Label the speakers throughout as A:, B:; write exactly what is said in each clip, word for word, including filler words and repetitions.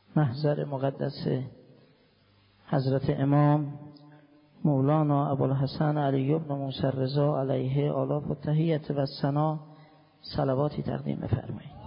A: محضر مقدس حضرت امام مولانا ابوالحسن علی بن موسی رضا علیه آلاف التحیت و ثنا صلواتی تقدیم بفرمایید.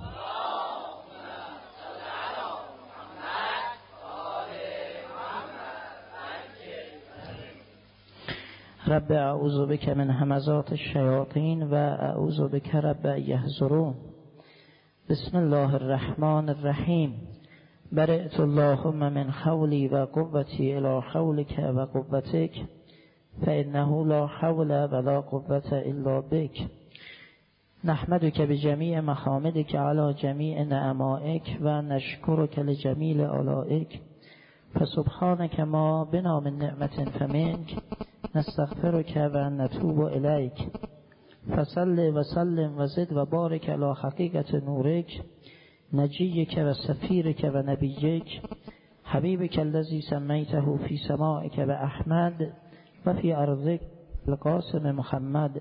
A: رب اعوذ بک من همزات الشیاطین و اعوذ بک رب یحضرون. بسم الله الرحمن الرحیم. برئت اللهم من حولی و قوتی الی حولک و قوتک فانه لا حول ولا قوة الا بک. نحمدک بجمیع محامدک علی جمیع نعمائک و نشکرک لجمیل آلائک فسبحانک ما بنا من نعمت فمنک نستغفرک و نتوب الیک فصل و سلم و زد و بارک علی حقیقت نورک نجیک و سفیرک و نبیک حبیبک الذی سمیته فی سمائک و احمد و فی ارضک القاسم محمد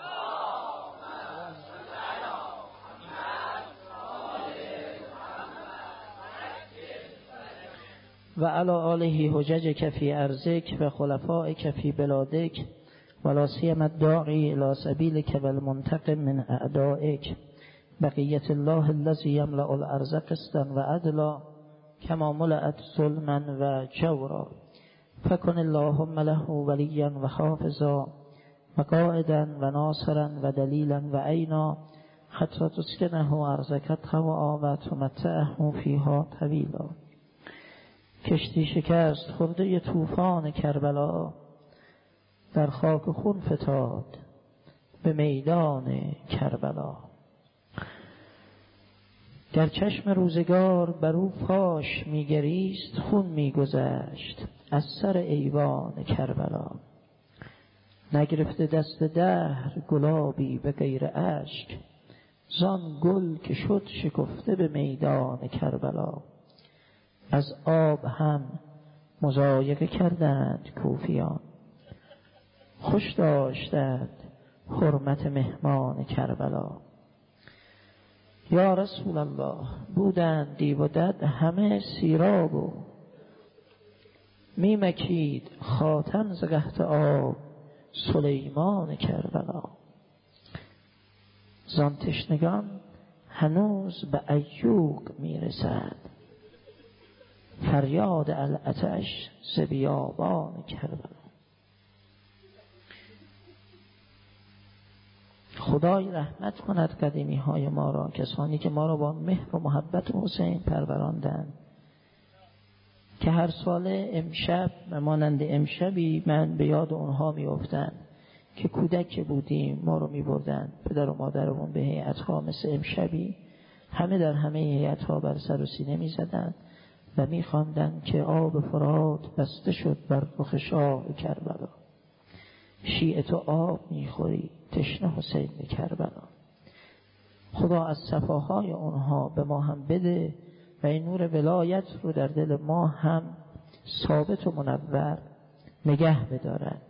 A: و علی آله حججک فی ارضک و خلفائک فی بلادک ولا سیما الداعی الی سبیلک و المنتقم من اعدائک بقیت الله الذی یملأ الارض قسطا و عدلا کما ملأت ظلما و جورا فکن اللهم له ولیا و حافظا و قائدا و ناصرا و دلیلا و عینا حتی تسکنه ارضک طوعا و تمتعه فیها طویلا. کشتی شکست خورده طوفان کربلا در خاک خون فتاد به میدان کربلا. در چشم روزگار بر او پاش میگریست خون میگذشت از سر ایوان کربلا. نگرفته دست دهر گلابی به غیر اشک زان گل که شد شکفته به میدان کربلا. از آب هم مضایقه کردند کوفیان خوش داشتند حرمت مهمان کربلا. یا رسول الله بودند دیو و دد همه سیراب و میمکید خاتم ز قحط آب سلیمان کربلا. زان تشنگان هنوز به عیوق میرسد فریاد العطش ز بیابان کربلا. خدای رحمت کند قدیمی های ما را، کسانی که ما را با مهر و محبت حسین پروراندند که هر ساله امشب مانند امشبی من به یاد اونها میافتم که کودک بودیم ما رو میبردن پدر و مادرمون به هیئت‌ها مثل امشبی همه در همه هیئت‌ها بر سر و سینه میزدند و میخواندند که آب فرات بسته شد بر رخ شاه کربلا. شیعه تو آب میخوری تشنه حسین کربلا. خدا از صفاهای اونها به ما هم بده و این نور ولایت رو در دل ما هم ثابت و منور نگه بدارد.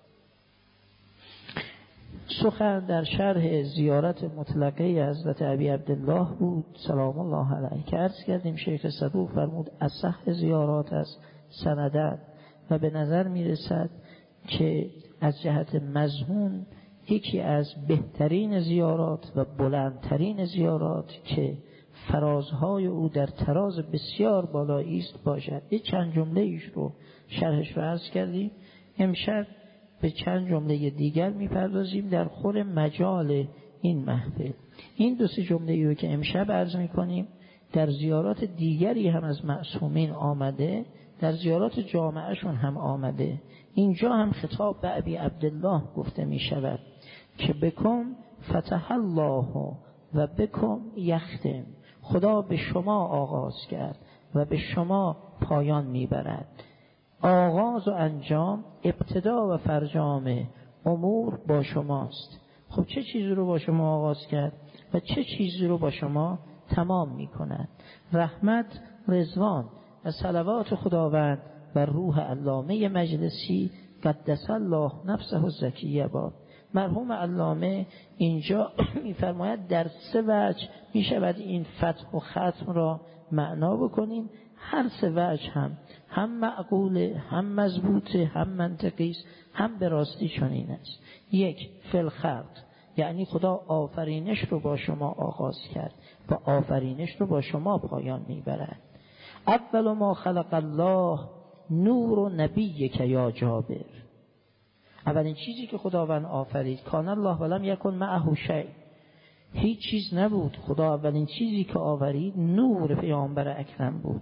A: سخن در شرح زیارت مطلقه حضرت ابی عبدالله بود سلام الله علیه که عرض کردیم شیخ صدوق فرمود اصح زیارات از سندن و به نظر میرسد که از جهت مضمون یکی از بهترین زیارات و بلندترین زیارات که فرازهای او در تراز بسیار بالایی است باشد. یک چند جمله ایش رو شرحش رو عرض کردیم. امشب به چند جمله دیگر میپردازیم در خور مجال این محفل. این دو سه جمله ای رو که امشب عرض میکنیم در زیارات دیگری هم از معصومین آمده، در زیارات جامعهشون هم آمده. اینجا هم خطاب به ابی عبدالله گفته می شود که بکن فتح الله و بکن یختم. خدا به شما آغاز کرد و به شما پایان میبرد. آغاز و انجام ابتدا و فرجام امور با شماست. خب چه چیزی رو با شما آغاز کرد و چه چیزی رو با شما تمام میکند؟ رحمت، رضوان و صلوات خداوند بر روح علامه مجلسی قدس الله نفسه الزکیه باد. مرحوم علامه اینجا میفرماید در سه وجه میشود این فتح و ختم را معنا بکنیم. هر سه وجه هم هم معقوله، هم مضبوطه، هم منطقی است، هم به راستی چنین است. یک، فی الخلق، یعنی خدا آفرینش رو با شما آغاز کرد و آفرینش رو با شما پایان میبرد. اول ما خلق الله نور و نبی که یا جابر، اولین چیزی که خداوند آفرید کان الله ولم یکن معه شیء، هیچ چیز نبود. خدا اولین چیزی که آفرید نور پیامبر اکرم بود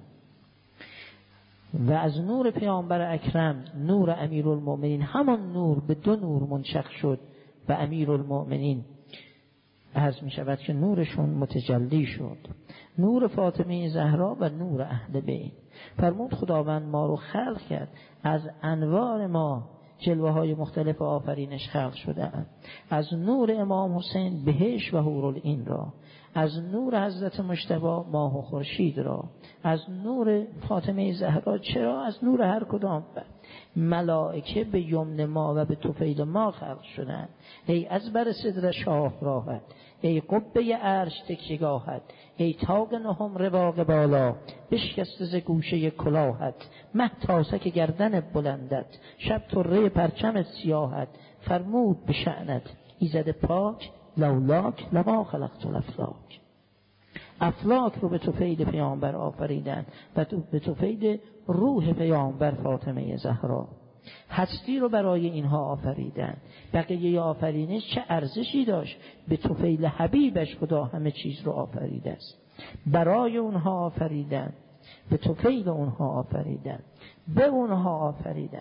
A: و از نور پیامبر اکرم نور امیرالمؤمنین، همان نور به دو نور منشق شد و امیرالمؤمنین عرض می شود که نورشون متجلی شد، نور فاطمه زهرا و نور اهل بیت. فرمود خداوند ما رو خلق کرد، از انوار ما جلوه های مختلف آفرینش خلق شده، از نور امام حسین بهشت و حورالعین را، از نور حضرت مجتبی ماه و خورشید را، از نور فاطمه زهرا، چرا از نور هر کدام ملائکه به یمن ما و به طفیل ما خلق شدند. ای از بر صدر شاه راحت، ای قبه عرش تکیگاهت، ای تاق نهم رواق بالا، بشکسته ز گوشه کلاهت، مه تاسک گردن بلندت، شب طره پرچم سیاهت. فرمود به شأنت ایزد پاک، لولاک لما خلقت الافلاک. افلاک رو به طفیل پیامبر آفریدن و به طفیل روح پیامبر فاطمه زهرا. هستی رو برای اینها آفریدن. بقیه آفرینش چه ارزشی داشت؟ به طفیل حبیبش خدا همه چیز رو آفریده است، برای اونها آفریدن، به طفیل اونها آفریدن، به اونها آفریدن.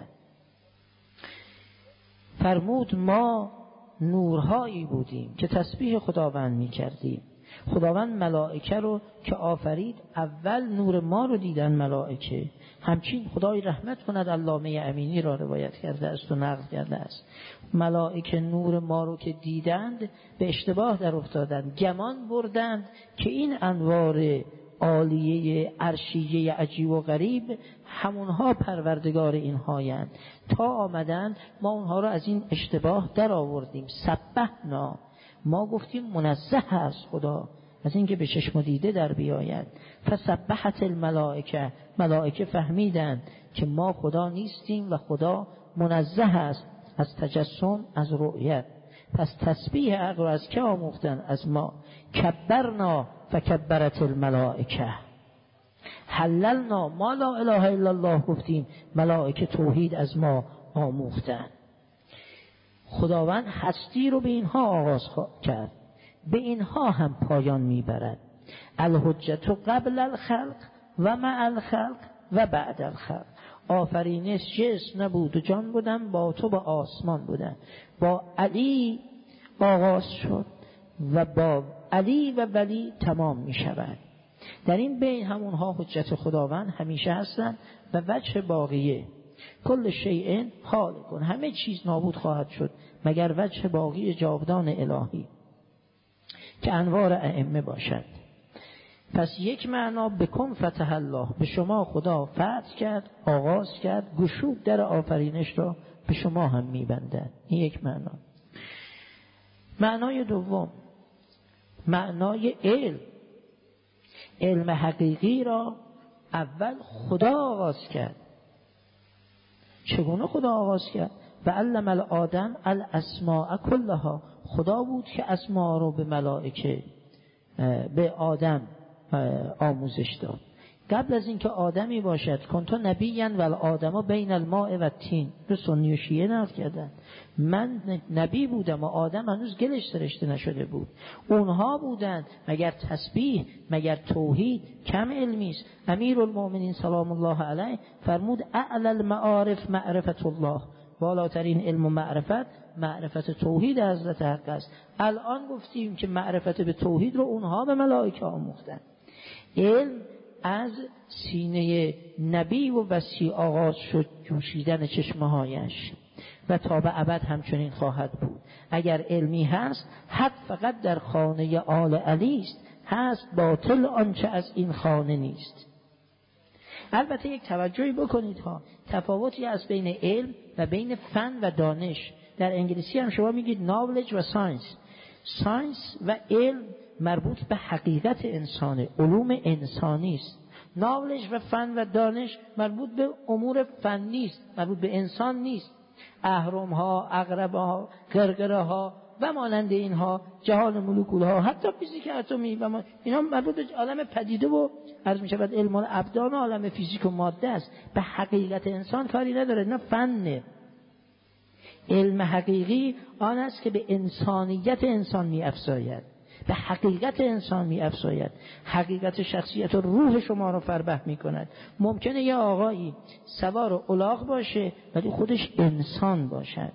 A: فرمود ما نورهایی بودیم که تسبیح خداوند می کردیم. خداوند ملائکه رو که آفرید اول نور ما رو دیدن ملائکه. همچین خدای رحمت کند علامه امینی را روایت کرده است و نقل کرده است، ملائکه نور ما رو که دیدند به اشتباه در افتادند، گمان بردند که این انوار عالیه عرشیه عجیب و غریب همونها پروردگار اینهایند. تا آمدند ما اونها رو از این اشتباه در آوردیم. سبحنا، ما گفتیم منزه است خدا از اینکه به چشم دیده در بیاید. فسبحت الملائکه، ملائکه فهمیدند که ما خدا نیستیم و خدا منزه است از تجسم، از رؤیت. پس تسبیح عقل رو از که آموختن؟ از ما. کبرنا فکبرت الملائکه، حللنا ما لا اله الا الله گفتیم، ملائکه توحید از ما آموختن. خداوند هستی رو به اینها آغاز کرد، به اینها هم پایان میبرد. الحجت قبل الخلق و مع الخلق و بعد الخلق. آفرینش جسم نبود و جان بودن، با تو با آسمان بودن. با علی آغاز شد و با علی و ولی تمام می شود. در این بین همونها حجت خداوند همیشه هستند و وجه باقیه. کل شیء هالک، همه چیز نابود خواهد شد مگر وجه باقی جاودان الهی که انوار ائمه باشد. پس یک معنا بکن فتح الله، به شما خدا فتح کرد، آغاز کرد، گشود در آفرینش را به شما هم میبندد. این یک معنا. معنای دوم معنای علم. علم حقیقی را اول خدا آغاز کرد. چگونه خدا آغاز کرد؟ و علم الآدم الاسماء کلها. خدا بود که اسما رو به ملائکه، به آدم آموزش داد. قبل از اینکه آدمی باشد کنت نبیا و الآدم بین الماء و الطین، رو سنی و شیعه نقل کردن. من نبی بودم و آدم هنوز گلش سرشته نشده بود. اونها بودن. مگر تسبیح، مگر توحید کم علمی است؟ امیرالمؤمنین سلام الله علیه فرمود اعلی المعارف معرفت الله، بالاترین علم و معرفت معرفت توحید حضرت حق است. الان گفتیم که معرفت به توحید رو اونها به ملائکه آموختن. علم از سینه نبی و وصی آغاز شد، جوشیدن چشمه هایش و تا به ابد همچنین خواهد بود. اگر علمی هست حق فقط در خانه آل علی است، هست باطل آنچه از این خانه نیست. البته یک توجهی بکنید ها، تفاوتی از بین علم و بین فن و دانش. در انگلیسی هم شما میگید knowledge و science. ساینس و علم مربوط به حقیقت انسانه، علوم انسانی است. knowledge و فن و دانش مربوط به امور فنی است، مربوط به انسان نیست. اهرم ها، عقرب ها، قرقره ها و مانند اینها، جهان مولکول ها، حتی فیزیک اتمی و ما اینا مربوط به عالم پدیده و عرض می شود علم الابدان و عالم فیزیک و ماده است. به حقیقت انسان کاری نداره، نه فنه. علم حقیقی آن است که به انسانیت انسان می افزاید، به حقیقت انسان می افزاید، حقیقت شخصیت و روح شما رو فربه می کند. ممکنه یه آقایی سوار الاغ باشه ولی خودش انسان باشد،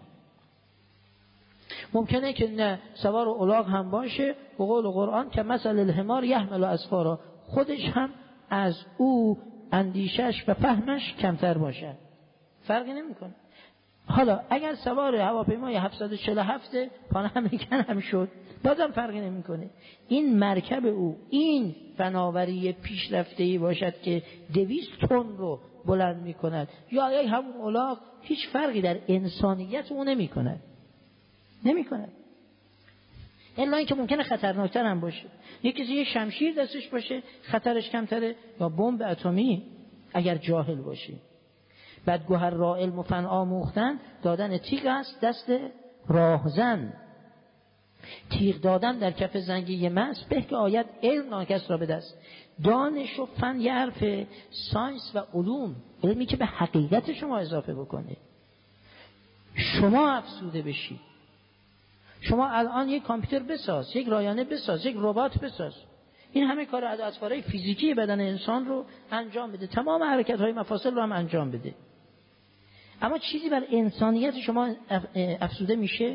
A: ممکنه که نه سوار الاغ هم باشه به قول قرآن که مثل الحمار یحمل اسفارا، خودش هم از او اندیشش و فهمش کمتر باشه، فرقی نمیکنه. حالا اگر سوار هواپیمای هفتصد و چهل و هفت پان امریکن هم شد بازم فرقی نمیکنه. این مرکب او این فناوری پیشرفته‌ای باشد که دویست تن رو بلند میکند یا یک همون الاغ، هیچ فرقی در انسانیت او نمیکند نمیکند الا اینکه ممکنه خطرناکتر هم باشه. یکی یه شمشیر دستش باشه خطرش کمتره، یا بمب اتمی اگر جاهل باشه. بعد گوهر را علم و فن آموختن دادن تیغ است دست راهزن، تیغ دادن در کف زنگی مس به که آید علم ناکس را به دست. دانش و فن یه حرف، ساینس و علوم علمی که به حقیقت شما اضافه بکنه، شما افسوده بشی. شما الان یک کامپیوتر بساز، یک رایانه بساز، یک ربات بساز، این همه کار اطوارهای فیزیکی بدن انسان رو انجام بده، تمام حرکت‌های مفاصل رو هم انجام بده، اما چیزی بر انسانیت شما افسوده میشه؟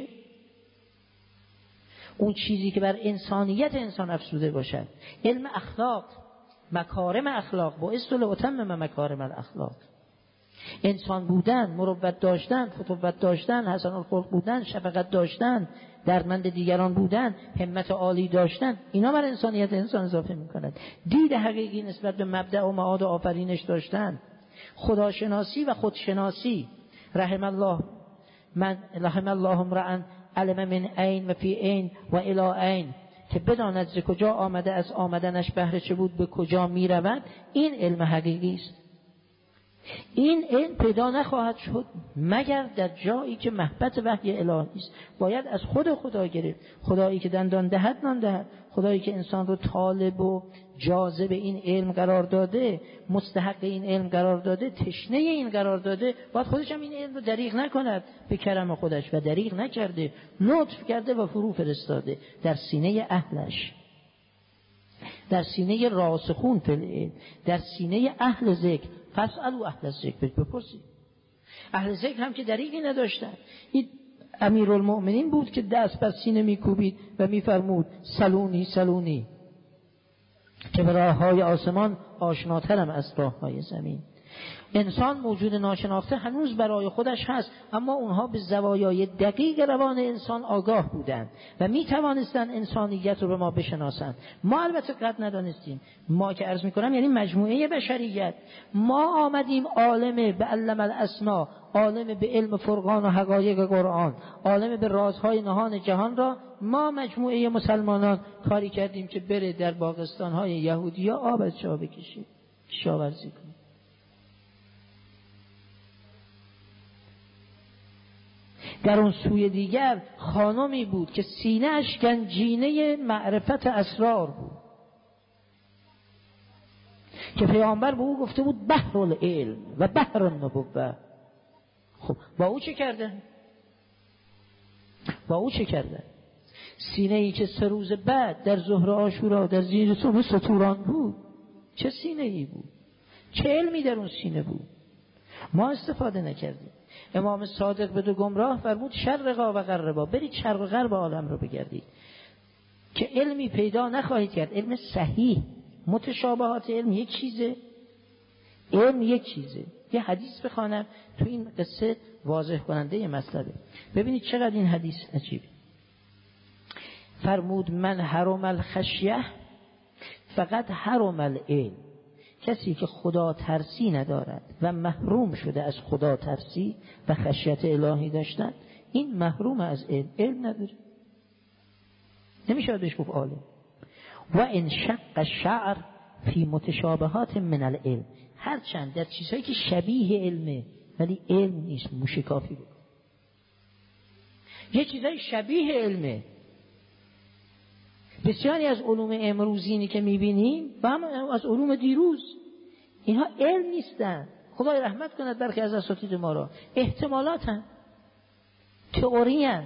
A: اون چیزی که بر انسانیت انسان افسوده باشد، علم اخلاق، مکارم اخلاق، با استول اتمم مکارم الاخلاق، انسان بودن، مروت داشتن، فتوت داشتن، حسن الخلق بودن، شفقت داشتن، دردمند دیگران بودن، همت عالی داشتن، اینا بر انسانیت انسان اضافه میکنند. دید حقیقی نسبت به مبدأ و معاد و آفرینش داشتن، خداشناسی و خودشناسی. رحم الله من رحم الله امرأ علم من عین و فی عین و الی عین، که بداند ز کجا آمده از آمدنش بهر چه بود به کجا میرود. این علم حقیقی است. این علم پیدا نخواهد شد مگر در جایی که محبت وحی الهی است. باید از خود خدا گرفت. خدایی که دندان دهد نان دهد، خدایی که انسان رو طالب و جاذب این علم قرار داده، مستحق این علم قرار داده، تشنه این قرار داده، باید خودش هم این علم رو دریغ نکند به کرم خودش، و دریغ نکرده، لطف کرده و فرو فرستاده در سینه اهلش، در سینه راسخون فی العلم، در سینه اهل ذکر. فاسألوا اهل الذکر، بپرسید. اهل ذکر هم که دریغی نداشتن. این امیرالمؤمنین بود که دست بر سینه میکوبید و میفرمود سلونی سلونی، که به راههای آسمان آشناترم از راههای زمین. انسان موجود ناشناخته هنوز برای خودش هست، اما اونها به زوایای دقیق روان انسان آگاه بودند و می توانستند انسانیت رو به ما بشناسند. ما البته قد ندانستیم. ما که عرض می کنم یعنی مجموعه بشریت، ما آمدیم عالم به علم الاسما، عالم به علم فرقان و حقایق قرآن، عالم به رازهای نهان جهان را ما مجموعه مسلمانان کاری کردیم که بره در باغستان‌های یهودی‌ها آب از چاه بکشه، کشاورزی کنه. در اون سوی دیگر خانمی بود که سینه‌اش گنجینه معرفت اسرار بود، که پیامبر به او گفته بود بحر العلم و بحر النبوة. خب با او چه کرده؟ با او چه کرده؟ سینه‌ای که سه روز بعد در ظهر عاشورا در زیر صبح ستوران بود، چه سینه‌ای بود؟ چه علمی در اون سینه بود؟ ما استفاده نکردیم. امام صادق به دو گمراه فرمود شرقا و غربا، برید شرق و غرب عالم رو بگردید که علمی پیدا نخواهید کرد. علم صحیح، متشابهات علم یک چیزه، علم یک چیزه. یه حدیث بخوانم تو این قصه واضح کننده مسئله. ببینید چقدر این حدیث عجیبه. فرمود من حرم الخشیه فقط حرم العلم، کسی که خدا ترسی ندارد و محروم شده از خدا ترسی و خشیت الهی داشتن، این محروم از علم علم نداره، نمیشه بهش گفت عالم. و ان شق الشعر فی متشابهات من العلم، هرچند در چیزهایی که شبیه علمه ولی علم نیست، موشکافی بود. یه چیزای شبیه علمه، بسیاری از علوم امروزینی که میبینیم و هم از علوم دیروز، اینها علم نیستن. خدای رحمت کند برخی از اساتید ما را، احتمالاتن، تئوری‌ان.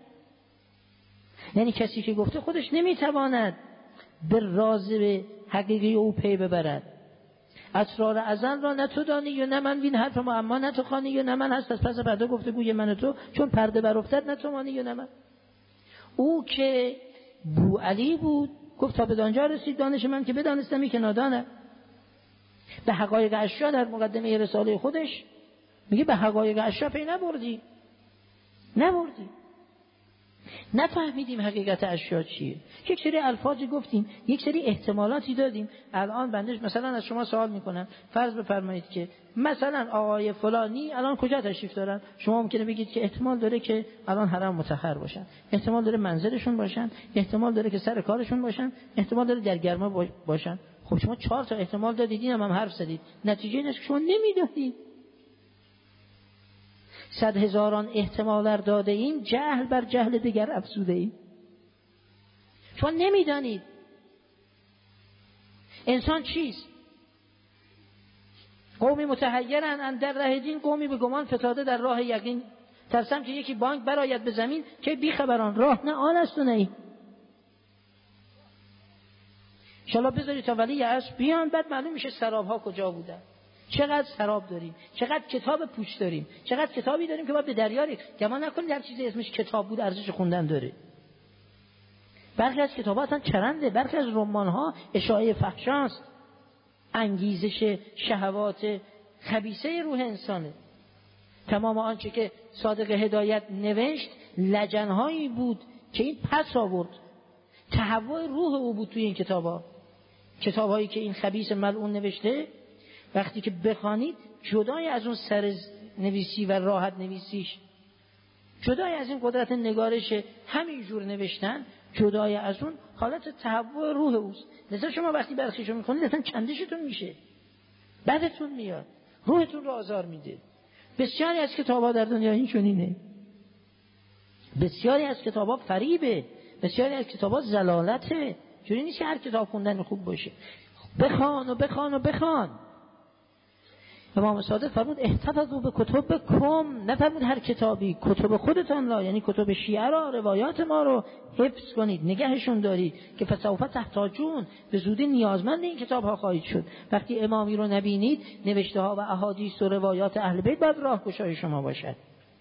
A: یعنی کسی که گفته خودش نمیتواند به راز حقیقی او پی ببرد. اسرار ازل را نه تو دانی یا نه من، وین حرف ما اما نه تو خوانی یا نه من، هست از پس پرده گفته گوی من و تو، چون پرده برافتد نه تو مانی یا نه من. او که بو علی بود گفت تا به دانجا رسید دانش من که بدانستمی که نادانه. به حقایق اشیا در مقدمه رساله خودش میگه به حقایق اشیا پی نبردی نبردی نفهمیدیم حقیقت اشیا چیه. یک سری الفاظی گفتیم، یک سری احتمالاتی دادیم. الان بندش مثلا از شما سوال میکنم، فرض بفرمایید که مثلا آقای فلانی الان کجا تشریف دارن، شما ممکنه بگید که احتمال داره که الان حرم مطهر باشن، احتمال داره منزلشون باشن، احتمال داره که سر کارشون باشن، احتمال داره در گرما باشن. خب شما چهار تا احتمال دادید، اینم هم حرف زدید، نتیجه اینه که شما نمیدونید. صد هزاران احتمال داده ایم، جهل بر جهل دیگر افزوده ایم. شما نمیدانید انسان چیست. قومی متحیرن اندر ره دین، قومی به گمان فتاده در راه یقین. ترسم که یکی بانک براید به زمین، که بی خبران راه نه آن است و نه این. انشالله بذارید تا ولی عصر بیان، بعد معلوم میشه سراب ها کجا بودن. چقدر سراب داریم، چقدر کتاب پوچ داریم، چقدر کتابی داریم که باید به دریا ریخت. گمان نکنید هر چیزی اسمش کتاب بود ارزش خوندن داره. برخی از کتاب‌ها اصلا چرنده، برخی از رمان‌ها اشاعه فحشاست، انگیزش شهوات خبیثه روح انسانه. تمام آنچه که صادق هدایت نوشت لجن‌هایی بود که این پس آورد، تهوع روح او بود توی این کتاب‌ها. کتاب‌هایی که این خبیث ملعون نوشته، وقتی که بخوانید جدای از اون سر نویسی و راحت نویسیش، جدای از این قدرت نگارش همین جور نوشتن، جدای از اون حالت تهوع روح اوست. لذا شما وقتی برخیشو میخونید اصلا چندشتون میشه، بدتون میاد، روحتون رو آزار میده. بسیاری از کتاب‌ها در دنیا این چنینه، بسیاری از کتاب‌ها فریبه، بسیاری از کتاب‌ها ضلالته. جوری نیست که هر کتاب خوندن خوب باشه. بخوان و بخوان و بخوان. امام صادق فرمود احتفظوا به کتب کم، نفرمود هر کتابی، کتب خودتان را، یعنی کتب شیعه را، روایات ما رو حفظ کنید، نگهشون دارید که فسوف تحتاجون، به زودی نیازمند این کتاب ها خواهید شد. وقتی امامی رو نبینید، نوشته ها و احادیث و روایات اهل بیت باید راهگشای شما باشد.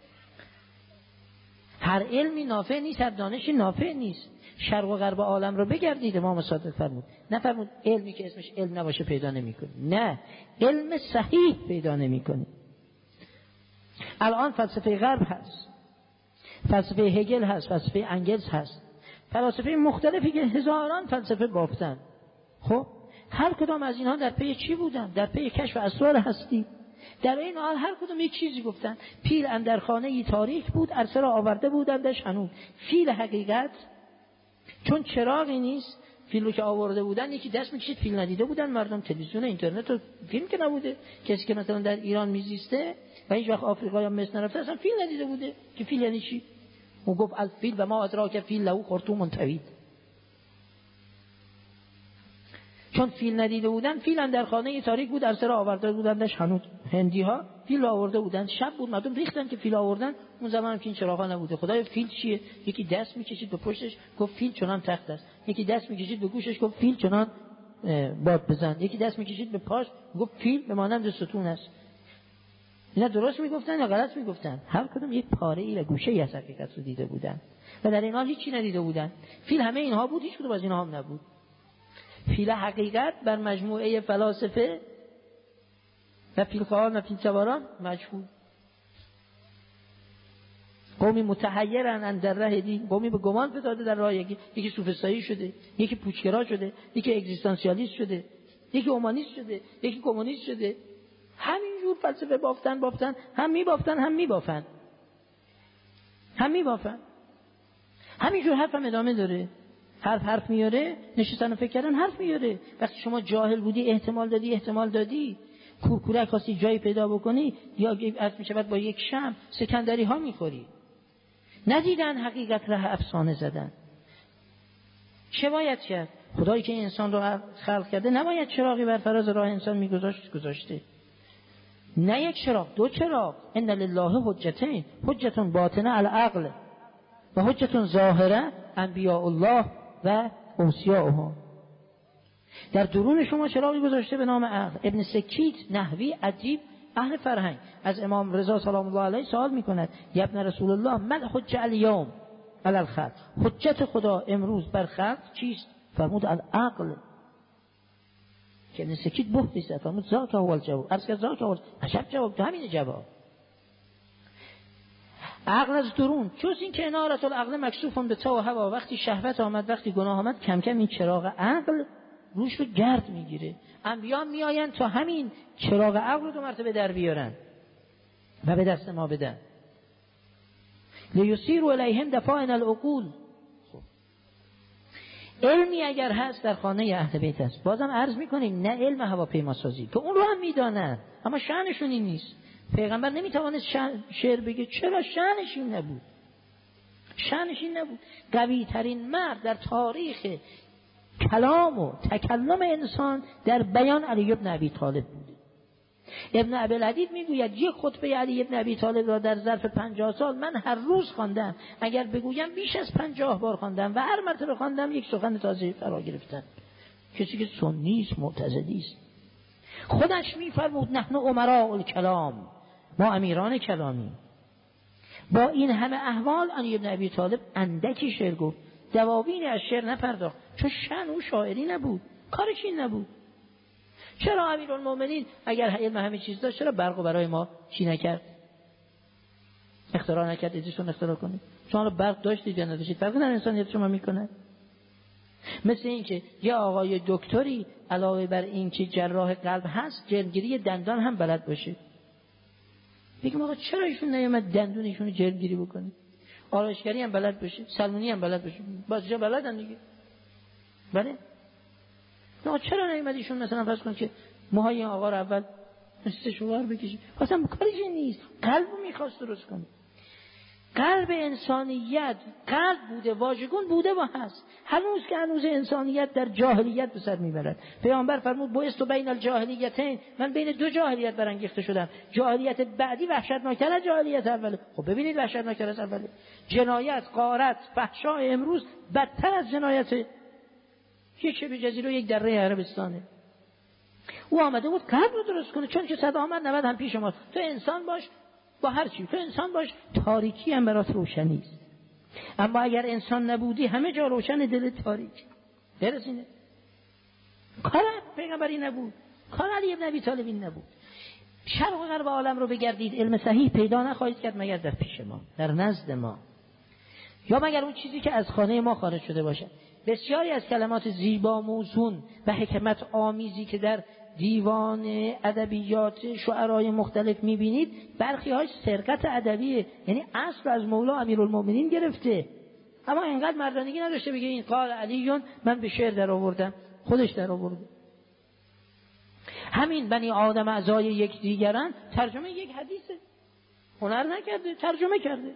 A: هر علمی نافع نیست، هر دانشی نافع نیست. شرق و غرب عالم رو بگردید، امام صادق فرمود، نه فرمود علمی که اسمش علم نباشه پیدا نمی‌کنی، نه، علم صحیح پیدا نمی‌کنی. الان فلسفه غرب هست، فلسفه هگل هست، فلسفه انگلز هست، فلسفه مختلفی که هزاران فلسفه بافتن. خب هر کدام از اینها در پی چی بودن؟ در پی کشف اسرار هستی. در این حال هر کدوم یک چیزی گفتن. پیل اندر خانه تاریک بود، عرصه را آورده بودندش هنوز. فیل حقیقت چون چراغی نیست، فیل رو که آورده بودن یکی دست میکشید، فیل ندیده بودن مردم، تلویزیون اینترنت و فیلم که نبوده. کسی که مثلا در ایران میزیسته و هیچ وقت آفریقا یا مصر نرفته اصلا فیل ندیده بوده که فیل یعنی چی. او گفت الفیل و ما ادراک فیل له خرطوم طویل. چون فیل ندیده بودن، فیل اندر خانه تاریک بود، عرصه را آورده بودندش هنوز. هندی ها فیل آورده بودن، شب بود، مردم ریختن که فیل آوردن. اون زمان که این چراغا نبوده. خدای فیل چیه؟ یکی دست میکشید به پشتش گفت فیل چنان تخت است، یکی دست میکشید به گوشش گفت فیل چنان باد بزن، یکی دست میکشید به پاش گفت فیل به مانند ستون است. اینا درست میگفتن یا غلط میگفتن؟ هر کدوم یک پاره ای و گوشه ای از حقیقت رو دیده بودن و در این حال هیچی ندیده بودن. فیل همه اینها بود، هیچ کدوم از اینها هم نبود. فیل حقیقت بر مجموعه فلاسفه و فیلخواهان و فیلسواران مجهول. قومی متحیرن اندر ره دین، قومی به گمان فتاده در راه یکی، یکی سوفسطایی شده، یکی پوچگرا شده، یکی اگزیستانسیالیست شده. یکی اومانیست شده، یکی کمونیست شده. همینجور فلسفه بافتن بافتن هم میبافتن هم میبافن هم میبافن همینجور حرف هم ادامه داره. حرف حرف میاره، نشستن و فکر کردن حرف میاره. وقتی شما جاهل بودی احتمال دادی احتمال دادی کورکورک خواستی جایی پیدا بکنی یا از میشود با یک شم سکندری ها میخوری. ندیدن حقیقت راه افسانه زدن. چه باید کرد؟ خدایی که انسان رو خلق کرده نباید چراغی بر فراز راه انسان میگذاشت گذاشته. نه یک چراغ، دو چراغ. ان لله حجتین، حجت باطنه علی عقل و حجت ظاهره انبیاء الله و اوصیاءه. در درون شما چراغی گذاشته به نام عقل. ابن سکیت نحوی عجیب اهل فرهنگ از امام رضا سلام الله علیه سوال میکند یا ابن رسول الله من حجت الیوم علی الخلق، حجت خدا امروز بر خلق چیست؟ فرمود العقل. که ابن سکیت بحث فرمود ذاک هو الجواب. عرض کرد ذاک هو عجب جواب، تو همین جواب. عقل از درون، جز این که انارت العقل مکشوفون به تا و هوا، وقتی شهوت آمد وقتی گناه آمد کم کم این چراغ عقل روش رو گرد میگیره. انبیا میآیند تا همین چراغ عقل رو دو مرتبه در بیارن و به دست ما بدن. لیسیروا الیهم دفائن العقول. علمی اگر هست در خانه اهل بیت است، بازم عرض میکنیم نه علم هواپیما سازی که اون رو هم میدانن اما شأنشون این نیست. پیغمبر نمیتوانست شعر بگه، چرا؟ شأنش این نبود. شأنش این نبود. قوی ترین مرد در تاریخ کلام و تکلم انسان در بیان علی ابن ابی طالب بوده. ابن ابی العدید میگوید یک خطبه علی ابن ابی طالب را در ظرف پنجاه سال من هر روز خواندم، اگر بگویم بیش از پنجاه بار خواندم و هر مرتبه خواندم یک سخن تازه فرا گرفتن. کسی که سنی است، معتزلی است. خودش میفرمود نحن امراء الکلام، ما امیران کلامی. با این همه احوال علی ابن ابی طالب اندکی شعر گفت، دواوین از شعر نپرداخت، چون شأن او شاعری نبود، کارش این نبود. چرا امیرالمومنین اگر علم همه چیز داشت چرا برقو برای ما چی نکرد؟ اختراع نکرد؟ ازشون اختراع کنید. شما برق داشتید یا نداشتید؟ فرقی در انسانیت شما میکنه؟ مثل این که یه آقای دکتری علاوه بر این که جراح قلب هست جلدگیری دندان هم بلد باشه. بگیم آقا چرا ایشون نیامد دندون ایشونو جلدگیری بکنه؟ آرایشگری هم بلد باشه، سلمونی هم بلد باشه، بازجا بلدن دیگه. بله؟ نه چرا نیامد ایشون مثلا فرض کن که موهای این آقا رو اول مثل شوار بکشه؟ اصلا کارش نیست. قلبو میخواست درست کنه. قلب انسانیت قلب بوده، واژگون بوده و هست. هنوز که هنوز انسانیت در جاهلیت به سر میبرد. پیامبر فرمود بعثت بین الجاهلیتین، من بین دو جاهلیت برانگیخته شدم. جاهلیت بعدی وحشتناکتر از جاهلیت اوله. خب ببینید وحشتناکتر از اوله. جنایت، غارت، فحشا امروز بدتر از جنایت یک شبه جزیره و یک دره عربستانه. او آمده بود قلب رو درست کنه، چون که صد آمد نود هم پیش ما. تو انسان باش با هر چی، تو انسان باش تاریکی هم برات روشنی است. اما اگر انسان نبودی همه جا روشن، دل تاریک. درسته؟ کار پیغمبری نبود، کار علی ابن ابی طالب نبود. شرق و غرب عالم رو بگردید علم صحیح پیدا نخواهید کرد مگر در پیش ما، در نزد ما، یا مگر اون چیزی که از خانه ما خارج شده باشه. بسیاری از کلمات زیبا موزون و حکمت آمیزی که در دیوان ادبیات شعرای مختلف میبینید برخی هاش سرقت ادبیه، یعنی اصل از مولا امیرالمومنین گرفته، اما اینقدر مردانگی نداشته بگه این قال علیون من به شعر در آوردم، خودش در آورده. همین بنی آدم اعضای یک دیگرن ترجمه یک حدیثه، هنر نکرده، ترجمه کرده.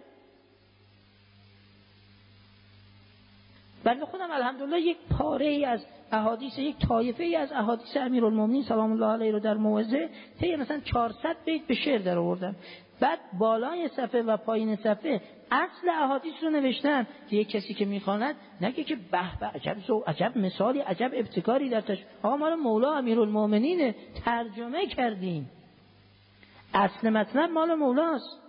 A: بنده خودم الحمدلله یک پاره ای از احادیث، یک طایفه ای از احادیث امیرالمومنین سلام الله علیه رو در موعظه طی مثلا چهارصد بیت به شعر در آوردم. بعد بالای صفحه و پایین صفحه اصل احادیث رو نوشتم که یک کسی که میخواند نگه که به به عجب زو عجب مثالی عجب ابتکاری در تش. آقا ما مولا امیرالمومنین ترجمه کردیم، اصل مطلب مال مولاست.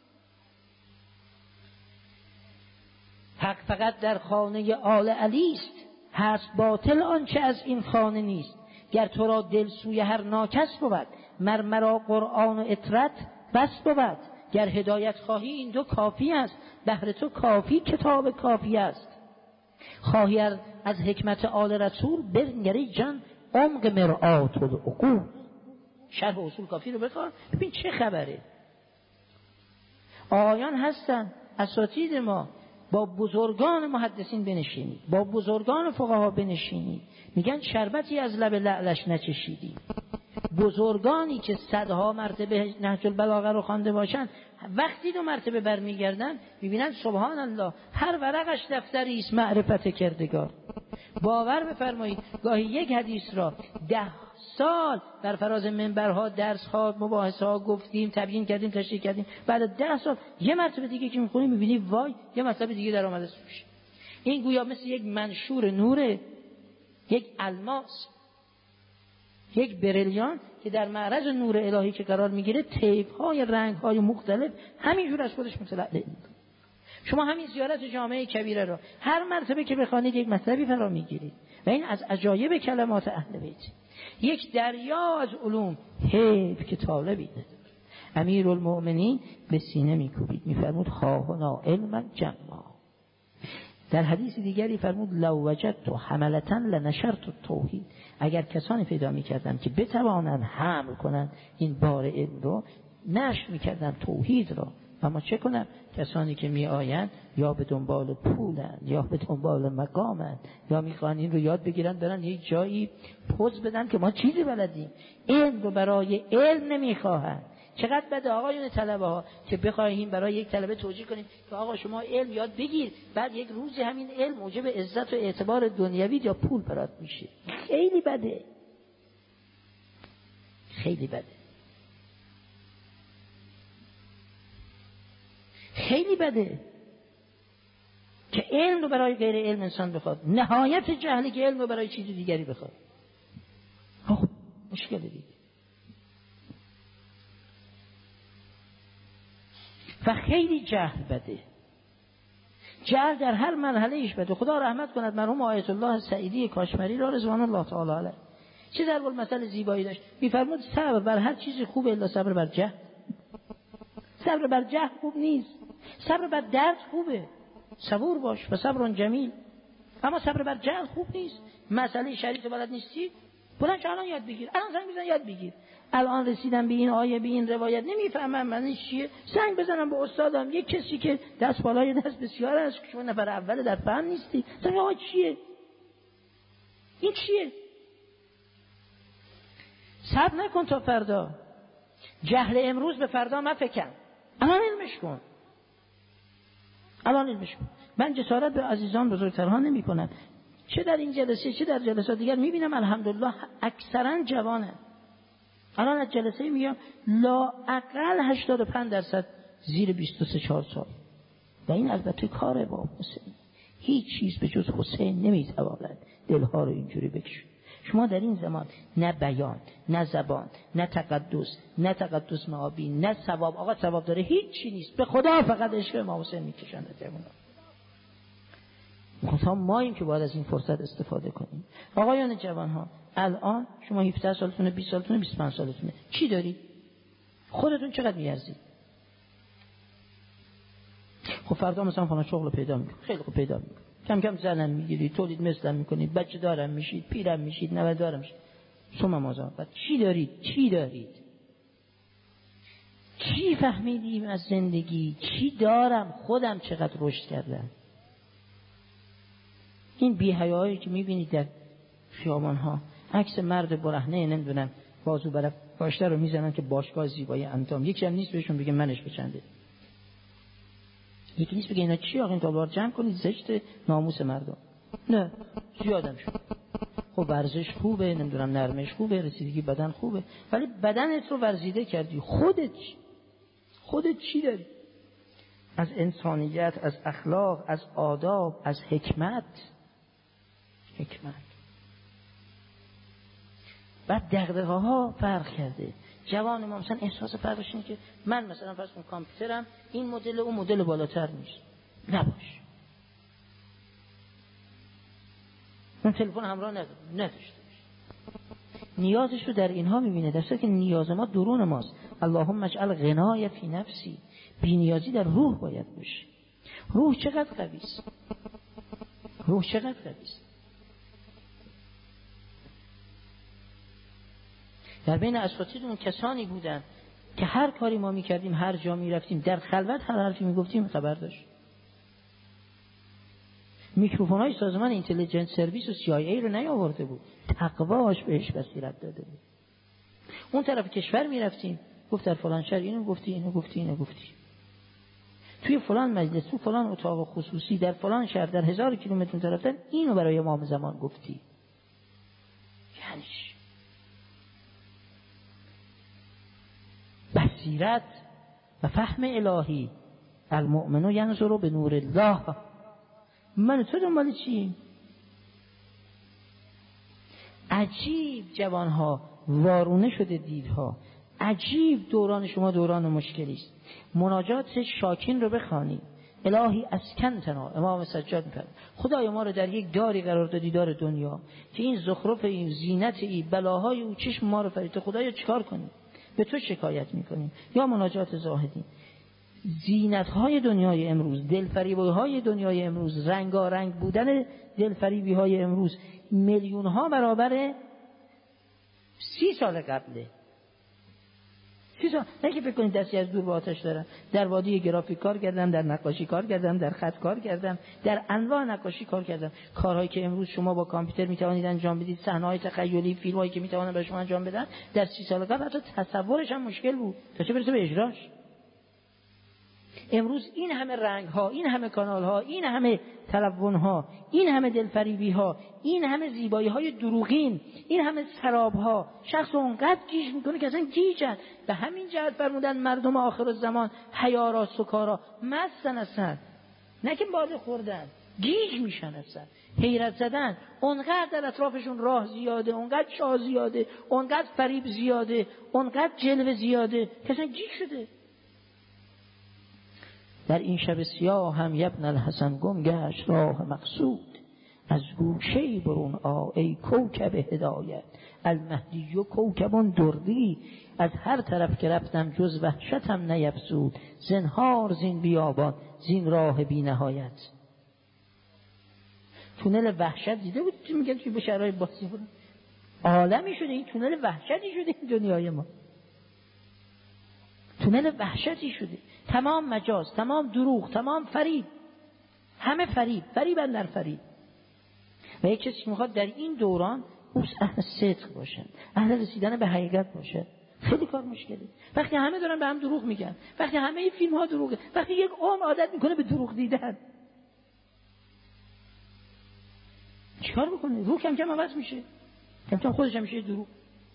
A: حق فقط در خانه آل علی است، هست باطل آنچه از این خانه نیست. گر تو را دل سوی هر ناکس بود، مر مرا قرآن و اطرت بس بود. گر هدایت خواهی این دو کافی است، بهر تو کافی کتاب کافی است. خواهی از حکمت آل رسول بنگری جان عمق مرآت العقول. شرح اصول کافی رو بخوان ببین چه خبره. آیان هستن اساتید ما، با بزرگان محدثین بنشینید، با بزرگان فقها بنشینید، میگن شربتی از لب لعلش نچشیدی. بزرگانی که صدها مرتبه نهج البلاغه رو خوانده باشن وقتی دو مرتبه برمیگردن میبینن سبحان الله هر ورقش دفتری است معرفت کردگار. باور بفرمایید گاهی یک حدیث را ده سال بر فراز منبرها درس ها مباحثه ها گفتیم، تبیین کردیم، تشریح کردیم، بعد ده سال یه مرتبه دیگه که میخونیم میبینی وای یه مرتبه دیگه در آمده سوش. این گویا مثل یک منشور نوره، یک الماس، یک بریلیان که در معرض نور الهی که قرار میگیره طیف های رنگ های مختلف همینجور از خودش متلألئ. شما همین زیارت جامعه کبیره را هر مرتبه که بخوانید یک مطلبی فرا میگیرید و این از عجایب کلمات اهل بیت. یک دریا از علوم، حیف که طالبی نداره. امیرالمؤمنین به سینه میکوبید میفرمود خواهنا علما جما. در حدیث دیگری فرمود لو وجدت حملة لنشرت التوحید. اگر کسانی پیدا میکردم که بتوانند حمل کنند این بار علم رو، نشر میکردن توحید رو. اما چه کنم؟ کسانی که می آیند یا به دنبال پولند یا به دنبال مقامند یا میخوان این رو یاد بگیرن برن یک جایی پوز بدن که ما چیزی بلدیم. علم رو برای علم نمیخواهند. چقدر بده آقایون طلبه ها که بخواهیم برای یک طلبه توجیه کنیم که آقا شما علم یاد بگیر، بعد یک روزی همین علم موجب عزت و اعتبار دنیوی یا پول برات میشه. خیلی بده، خیلی بده، خیلی بده که علم رو برای غیر علم انسان بخواد. نهایت جهلی که علم رو برای چیز دیگری بخواد. خب مشکل دیگه. و خیلی جهل بده. جهل در هر مرحله ایش بده. خدا رحمت کند مرحوم آیت الله سعیدی کاشمری را رضوان الله تعالی علیه. چه ضرب المثل زیبایی داشت. میفرمود صبر بر هر چیزی خوبه الا صبر بر جهل. صبر بر جهل خوب نیست. صبر بر درد خوبه، صبور باش و صبر جمیل. اما صبر بر جهل خوب نیست. مسئله شریعت بلد نیستی، بلند شو الان یاد بگیر، الان زنگ بزن یاد بگیر. الان رسیدم به این آیه به این روایت نمیفهمم معنیش چیه، زنگ بزنم به استادم، یک کسی که دست بالای دست بسیار است که شما نفر اول در فهم نیستی، زنگ آقا چیه این چیه. صبر نکن تا فردا. جهل امروز به فردا مفکن، الان علمش کن، الان علمش کن. من جسارت به عزیزان بزرگترها نمی کنم، چه در این جلسه چه در جلسات دیگر میبینم الحمدلله اکثرا جوانه. الان از جلسه میگم لااقل هشتاد و پنج درصد زیر بیست و سه چهار سال. و این البته کار با حسین. هیچ چیز به جز حسین نمیتواند دلها رو اینجوری بکشه. شما در این زمان نه بیان، نه زبان، نه تقدس، نه تقدس معابی، نه ثواب. آقا ثواب داره هیچی نیست، به خدا فقط عشق امام حسین میکشنده. خدا ما این که باید از این فرصت استفاده کنیم. آقایان جوان ها الان شما هفده سالتونه، بیست سالتونه، بیست و پنج سالتونه، چی دارید؟ خودتون چقدر میارزید؟ خب فردا مثلا فلان شغل پیدا میکنید، خیلی خوب پیدا میکنید، کم کم زنم میگیرید، تولید مثلم میکنید، بچه دارم میشید، پیرم میشید، نوه دارم میشید، شما مازا بعد چی دارید؟ چی دارید؟ چی فهمیدیم از زندگی؟ چی دارم؟ خودم چقدر رشد کردم؟ این بی‌حیایی که میبینید در خیابان ها، عکس مرد برهنه نمیدونم بازو برف کاشته رو میزنن که باشگاه زیبایی انتام، یکی هم نیست بهشون بگه منش بچنده، یکی نیست بگه اینا چی آقا این تالوار جمع کنید زشت ناموس مردم. نه زیادم شد. خب ورزش خوبه، نمیدونم نرمش خوبه، رسیدگی بدن خوبه، ولی بدنت رو ورزیده کردی. خودت خودت چی داری؟ از انسانیت، از اخلاق، از آداب، از حکمت. حکمت بعد دغدغه ها فرق کرده. جوان ما مثلا احساس فرقش اینه که من مثلا فرض کن کامپیوترم این مدل اون مدل بالاتر نیست. نباش. اون تلفن همراه نداشته. نیازش رو در اینها میبینه، در صورتی که نیاز ما درون ماست. اللهم اجعل غنای فی نفسی. بی نیازی در روح باید باشه. روح چقدر قوی است. روح چقدر قوی است. در بین اساتیدمون کسانی بودن که هر کاری ما میکردیم، هر جا میرفتیم، در خلوت هر حرفی میگفتیم خبر داشت. میکروفون‌های سازمان اینتلیجنس سرویس و سی آی ای رو نیاورده بود، تقواش بهش بصیرت داده بود. اون طرف کشور میرفتیم، گفت در فلان شهر اینو گفتی، اینو گفتی، اینو گفتی. توی فلان مجلس، تو فلان اتاق خصوصی، در فلان شهر، در هزار کیلومتر اون طرف اینو برای امام زمان گفتی. یعنی بصیرت و فهم الهی. المؤمن ینظر به نور الله. من تو دنبال چی؟ عجیب جوانها، وارونه شده دیدها. عجیب دوران شما دوران مشکلی است. مناجات شاکین رو بخوانید. الهی اسکنتنا، امام سجاد می‌فرماید خدای ما رو در یک داری قرار دادی، دار دنیا، که این زخرف، این زینت، این بلاهای او چشم ما رو فریفته. خدایا چیکار کنیم؟ به تو شکایت میکنیم. یا مناجات زاهدین. زینت‌های دنیای امروز، دلفریبی‌های دنیای امروز، رنگارنگ بودن دلفریبی‌های امروز میلیون‌ها برابر سی سال قبله. سی سال نه که فکر کنید دستی از دور به آتش دارم. در وادی گرافیک کار کردم، در نقاشی کار کردم، در خط کار کردم، در انواع نقاشی کار کردم. کارهایی که امروز شما با کامپیوتر میتوانید انجام بدید، صحنه‌های تخیلی، فیلمایی که میتوانند برای شما انجام بدن، در سی سال قبل حتی تصورش هم مشکل بود، تا چه برسه به اجراش. امروز این همه رنگ ها، این همه کانال ها، این همه تلون ها، این همه دلفریبی ها، این همه زیبایی های دروغین، این همه سراب ها، شخص اونقدر گیج میکنه که اصلا گیجن. به همین جهت فرمودن مردم آخر الزمان حیارا سکارا، مستن اصلا، نه که باده خوردن، گیج میشن اصلا، حیرت زدن. اونقدر در اطرافشون راه زیاده، اونقدر شاه زیاده، اونقدر فریب زیاده، اونقدر جلوه زیاده که اصلا گیج شده. در این شب سیاه هم ابن الحسن گم گشت راه مقصود، از گوشه برون آ ای کوکب هدایت، المهدی و کوکبان دردی، از هر طرف که رفتم جز وحشتم نیفزود، زنهار زین بیابان زین راه بی نهایت. تونل وحشت دیده بود؟ میگن توی به شهرهای باسی بود عالمی شده، این تونل وحشتی شده این دنیای ما، تونل وحشتی شده. تمام مجاز، تمام دروغ، تمام فریب، همه فریب، فریبن در فریب. و یک کسی میخواد در این دوران اوس اهل صدق باشه، اهل رسیدن به حقیقت باشه، خیلی کار مشکله. وقتی همه دارن به هم دروغ میگن، وقتی همه این فیلم ها دروغه، وقتی یک عمر عادت میکنه به دروغ دیدن، چیکار بکنه؟ روح کم کم عوض میشه، کم کم خودش هم میشه دروغ،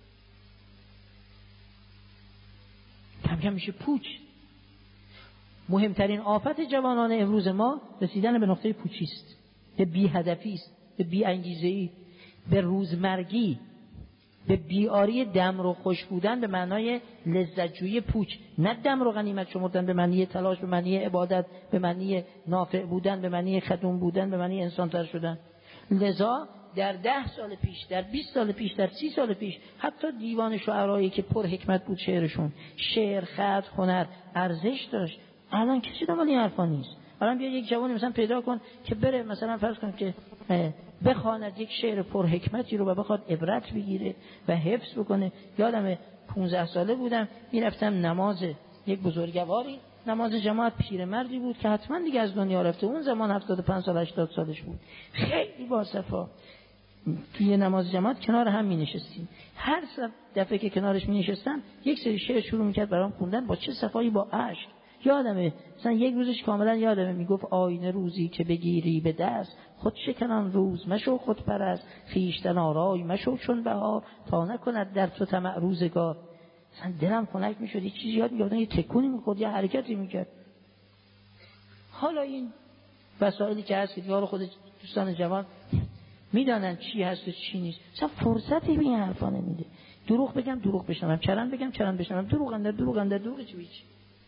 A: کم کم میشه پوچ. مهمترین آفت جوانان امروز ما رسیدن به نقطه پوچی است، به بی هدفی است، به بی انگیزه‌ای، به روزمرگی، به بیاری دم رو خوش بودن به معنای لذت جویی پوچ، نه دم رو غنیمت شمردن به معنی تلاش، به معنی عبادت، به معنی نافع بودن، به معنی خدوم بودن، به معنی انسان‌تر شدن. لذا در ده سال پیش، در بیست سال پیش، در سی سال پیش، حتی دیوان شعرایی که پر حکمت بود شعرشون، شعر، خط، هنر ارزش داشت. الان کسی دنبال این حرفا نیست. الان بیا یک جوانی مثلا پیدا کن که بره مثلا فرض کن که بخواند یک شعر پر حکمتی رو و بخواد عبرت بگیره و حفظ بکنه. یادم پانزده ساله بودم میرفتم نماز یک بزرگواری، نماز جماعت، پیرمردی بود که حتما دیگه از دنیا رفته، اون زمان هفتاد و پنج سال هشتاد سالش بود، خیلی با صفا. توی نماز جماعت کنار هم می نشستیم، هر دفعه که کنارش می نشستم یک سری شعر شروع می کرد برام خوندن، با چه صفایی، با اشک. یادمه مثلا یک روزش کاملا یادمه میگفت آینه روزی که بگیری به دست، خود شکنان روز مشو خود پرست، خویشتن آرای مشو چون بهار، تا نکند در تو طمع روزگار. مثلا دلم خنک میشد، یه چیزی یاد میگفتن، یه تکونی میخورد، یه حرکتی میکرد. حالا این وسایلی که هست که دیگه خود دوستان جوان میدانن چی هست و چی نیست، مثلا فرصتی به این حرفا نمیده. دروغ بگم دروغ بشنوم، چرند بگم چرند بشنوم، دروغ اندر دروغ اندر دروغ چی بیچ،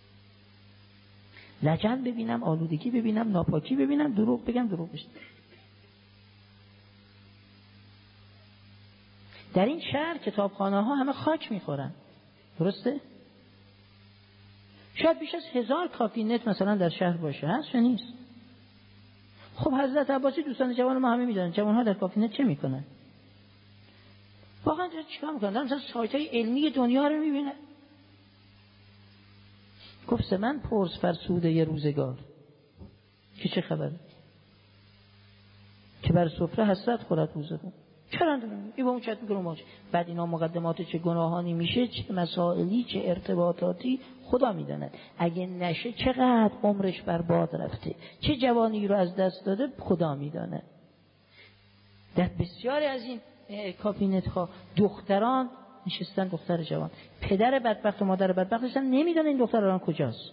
A: لجن ببینم، آلودگی ببینم، ناپاکی ببینم، دروغ بگم دروغ بشنوم. در این شهر کتابخانه ها همه خاک میخورن، درسته؟ شاید بیش از هزار کافی نت مثلا در شهر باشه، هست یا نیست؟ خب حضرت عباسی دوستان جوان ما همه میدونن جوان ها در کافی نت چه میکنن؟ واقعا چیکار میکنن؟ مثلا سایت‌های علمی دنیا رو میبینه. گفت من پرس فرسوده یه روزگار که چه خبره؟ که بر سفره حسرت خورد روزگار. چرا ندارم؟ این با اون چت میکنه ماش. بعد اینا مقدمات چه گناهانی میشه، چه مسائلی، چه ارتباطاتی خدا میداند. اگه نشه چقدر عمرش برباد رفته، چه جوانی رو از دست داده خدا میداند. در بسیاری از این کابینت ها دختران نشستن، دختر جوان، پدر بدبخت و مادر بدبخت هستن، نمیدونه این دختر الان کجاست.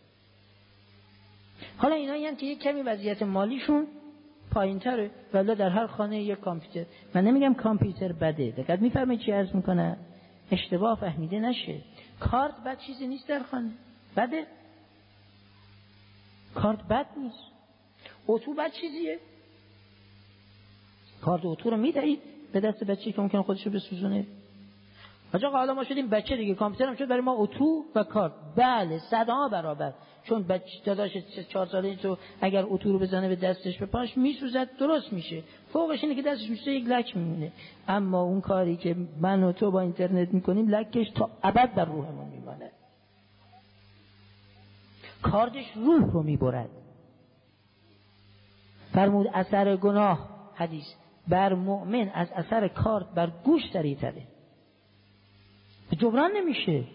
A: حالا اینا هم که یک کمی وضعیت مالیشون پایین تره، ولی در هر خانه یک کامپیوتر. من نمیگم کامپیوتر بده، دقیق میفهمه چی عرض میکنه، اشتباه فهمیده نشه. کارت بد چیزی نیست در خانه، بده؟ کارت بد نیست. اتو بد چیزیه؟ کارت اتو رو میدهید به دست بچه‌ای که ممکنه خودشو بسوزونه. آقا حالا ما شدیم بچه دیگه، کامپیوتر هم شد برای ما اتو و کارت. بله صدها برابر، چون بچه داداش چهار ساله تو اگر اتو رو بزنه به دستش به پاش میسوزد، درست میشه. فوقش اینه که دستش میسوزه یک لک میمونه. اما اون کاری که من و تو با اینترنت میکنیم لکش تا ابد بر روحمون میمانه. کاردش روح رو میبرد. فرمود اثر گناه حدیث بر مؤمن از اثر کارت بر گوش سریع‌تره، جبران نمیشه.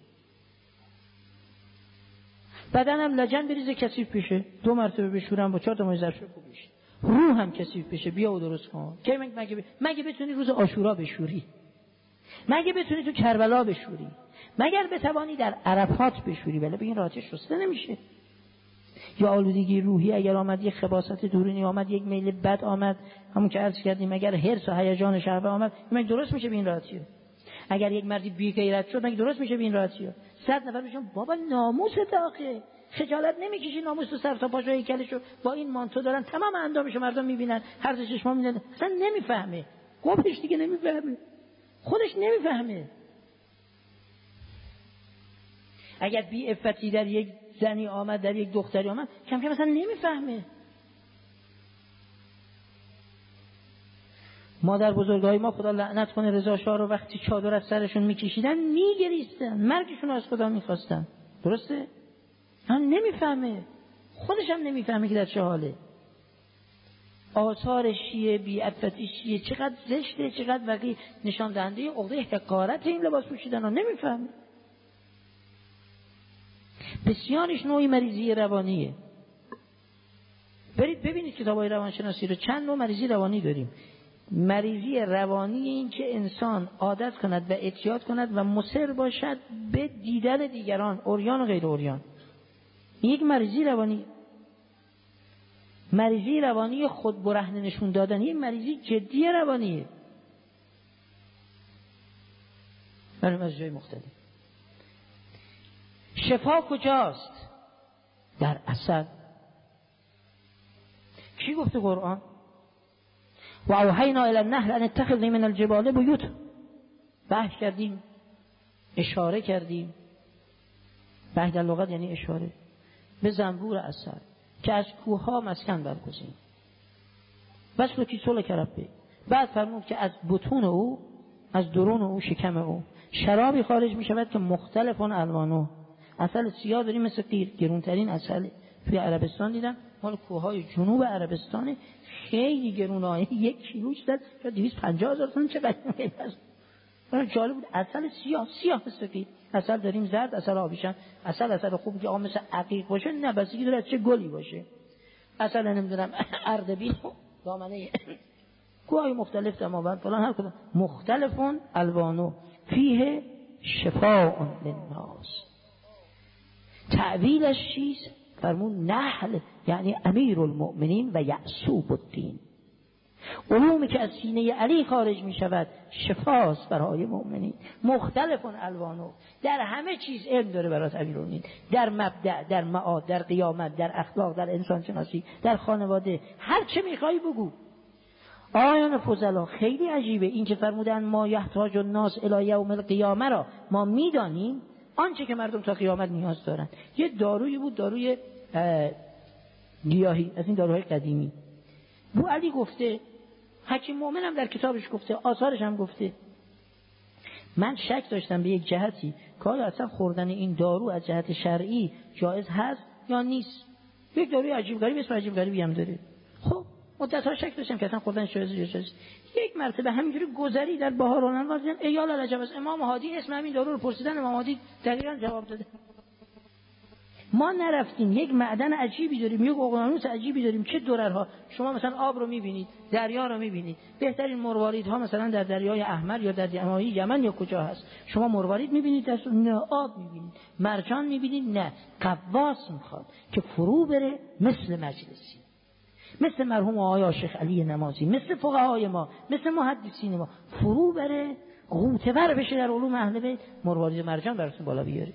A: بدنم لجن بریزه کثیف بشه، دو مرتبه بشورم با چهار تا ماه ظرف خوب بشه. روح هم کثیف بشه، بیا و درست کن. کی مگه ب... مگه بتونی روز عاشورا بشوری؟ مگه بتونی تو کربلا بشوری؟ مگر بتوانی در عرفات بشوری؟ ولی به این راحتی شسته نمیشه. یا آلودگی روحی اگر آمد، یک خباثت درونی آمد، یک میل بد آمد، همون که عرض کردیم، اگر حرص و هیجان شهوه آمد، مگه درست میشه به این راحتی؟ اگر یک مردی بی غیرت شد، مگه درست میشه به این راحتی؟ صد نفر میگن بابا ناموس داخل، خجالت نمیکشی ناموس تو سر تا پاش و هیکلشو با این مانتو دارن، تمام اندامشو مردم میبینن، هر چه چشما میبینن، اصلا نمیفهمه. قبلش دیگه نمیفهمه، خودش نمیفهمه. اگر بی عفتی در یک زنی آمد، در یک دختری آمد، کم کم اصلا نمیفهمه. مادر بزرگای ما خدا لعنت کنه رضا شاه رو وقتی چادر از سرشون میکشیدن میگریستن، مرگشون رو از خدا میخواستن. درسته؟ هم نمیفهمه، خودش هم نمیفهمه که در چه حاله. آثار شیعه، بی‌عفتی شیعه چقدر زشته، چقدر وقی نشان دهنده عقده حقارت این لباس پوشیدن رو نمیفهمه. بسیارش نوعی مریضی روانیه. برید ببینید کتابای روانشناسی رو، چند نوع مریضی روانی داریم. مریضی روانی این که انسان عادت کند و اعتیاد کند و مصر باشد به دیدن دیگران، عریان و غیر عریان. این یک مریضی روانی. مریضی روانی خود برهنه نشون دادن، این مریضی جدی روانیه. بریم از جای مختلف. شفا کجاست؟ در عسل. کی گفته قرآن؟ و اوحینا الی النحل ان اتخذی من الجبال بیوت. بحث کردیم، اشاره کردیم. بحث در لغت یعنی اشاره به زنبور عسل که از کوهها مسکن برگزین. بس رو کی صلح کربه. بعد فرمود که از بطون او، از درون او، شکم او شرابی خارج می شود که مختلفون الوانو. عسل سیاه داریم مثل قیر، گرونترین عسل توی عربستان دیدم، مال کوههای جنوب عربستان، خیلی گرونه، یک کیلوش داد یا دویست و پنجاه هزار تومان. چقدر است. برای جالب بود. عسل سیاه، سیاه مثل قیر. عسل داریم زرد، عسل آبیشم. عسل عسل خوبی که آب مثل عقیق باشه نه، بسیاری داره چه گلی باشه. عسل نمیدونم اردبیل دامنه کوههای مختلف دماوند فلان هر کدوم مختلفون الوانو فیه شفاء للناس. تعویلش چیست؟ فرمون نحل یعنی امیر المؤمنین و یعصوب الدین. علومی که از سینه علی خارج می شود شفاست برای مؤمنین. مختلفون الوانو، در همه چیز علم داره برای امیرالمؤمنین، در مبدأ، در معاد، در قیامت، در اخلاق، در انسان شناسی، در خانواده، هر چه میخوای بگو. آیان فضلا خیلی عجیبه این که فرمودن ما یحتاج الناس الی یوم القیامه را ما میدانیم آنچه که مردم تا قیامت نیاز دارن. یه دارویی بود، داروی گیاهی از این داروهای قدیمی. بو علی گفته، حکیم مومن هم در کتابش گفته، آثارش هم گفته، من شک داشتم به یک جهتی که آیا اصلا خوردن این دارو از جهت شرعی جایز هست یا نیست. یک داروی عجیب غریب اسم عجیب غریبی هم داره. خب مدت‌ها شک داشتم که اصلا خوردن جایز یا جایز. یک مرتبه همینجوری گذری در بهار الانوار دیدم ایال العجب از امام هادی اسم همین دارو رو پرسیدن، امام هادی دقیقاً جواب داده. ما نرفتیم یک معدن عجیبی داریم، یک اقیانوس عجیبی داریم، چه دررها. شما مثلا آب رو می‌بینید، دریا رو می‌بینید، بهترین مرواریدها مثلا در دریای احمر یا در دریای یمن یا کجا هست. شما مروارید می‌بینید، در نه آب می‌بینید، مرجان می‌بینید، نه قواس می‌خواد که فرو بره مثل مجلسی، مثل مرحوم آقای شیخ علی نمازی، مثل فقهای ما، مثل محدثین ما، فرو بره غوطه ور بشه در علوم اهل بیت، مروارید مرجان براتون بالا بیاره.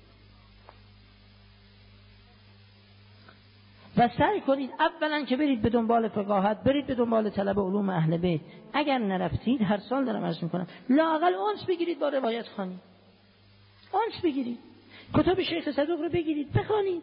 A: و سعی کنید اولا که برید به دنبال فقاهت، برید به دنبال طلب علوم اهل بیت. اگر نرفتید، هر سال دارم عرض میکنم، لااقل اونس بگیرید با روایت خوانی، اونس بگیرید، کتاب شیخ صدوق رو بگیرید بخوانید،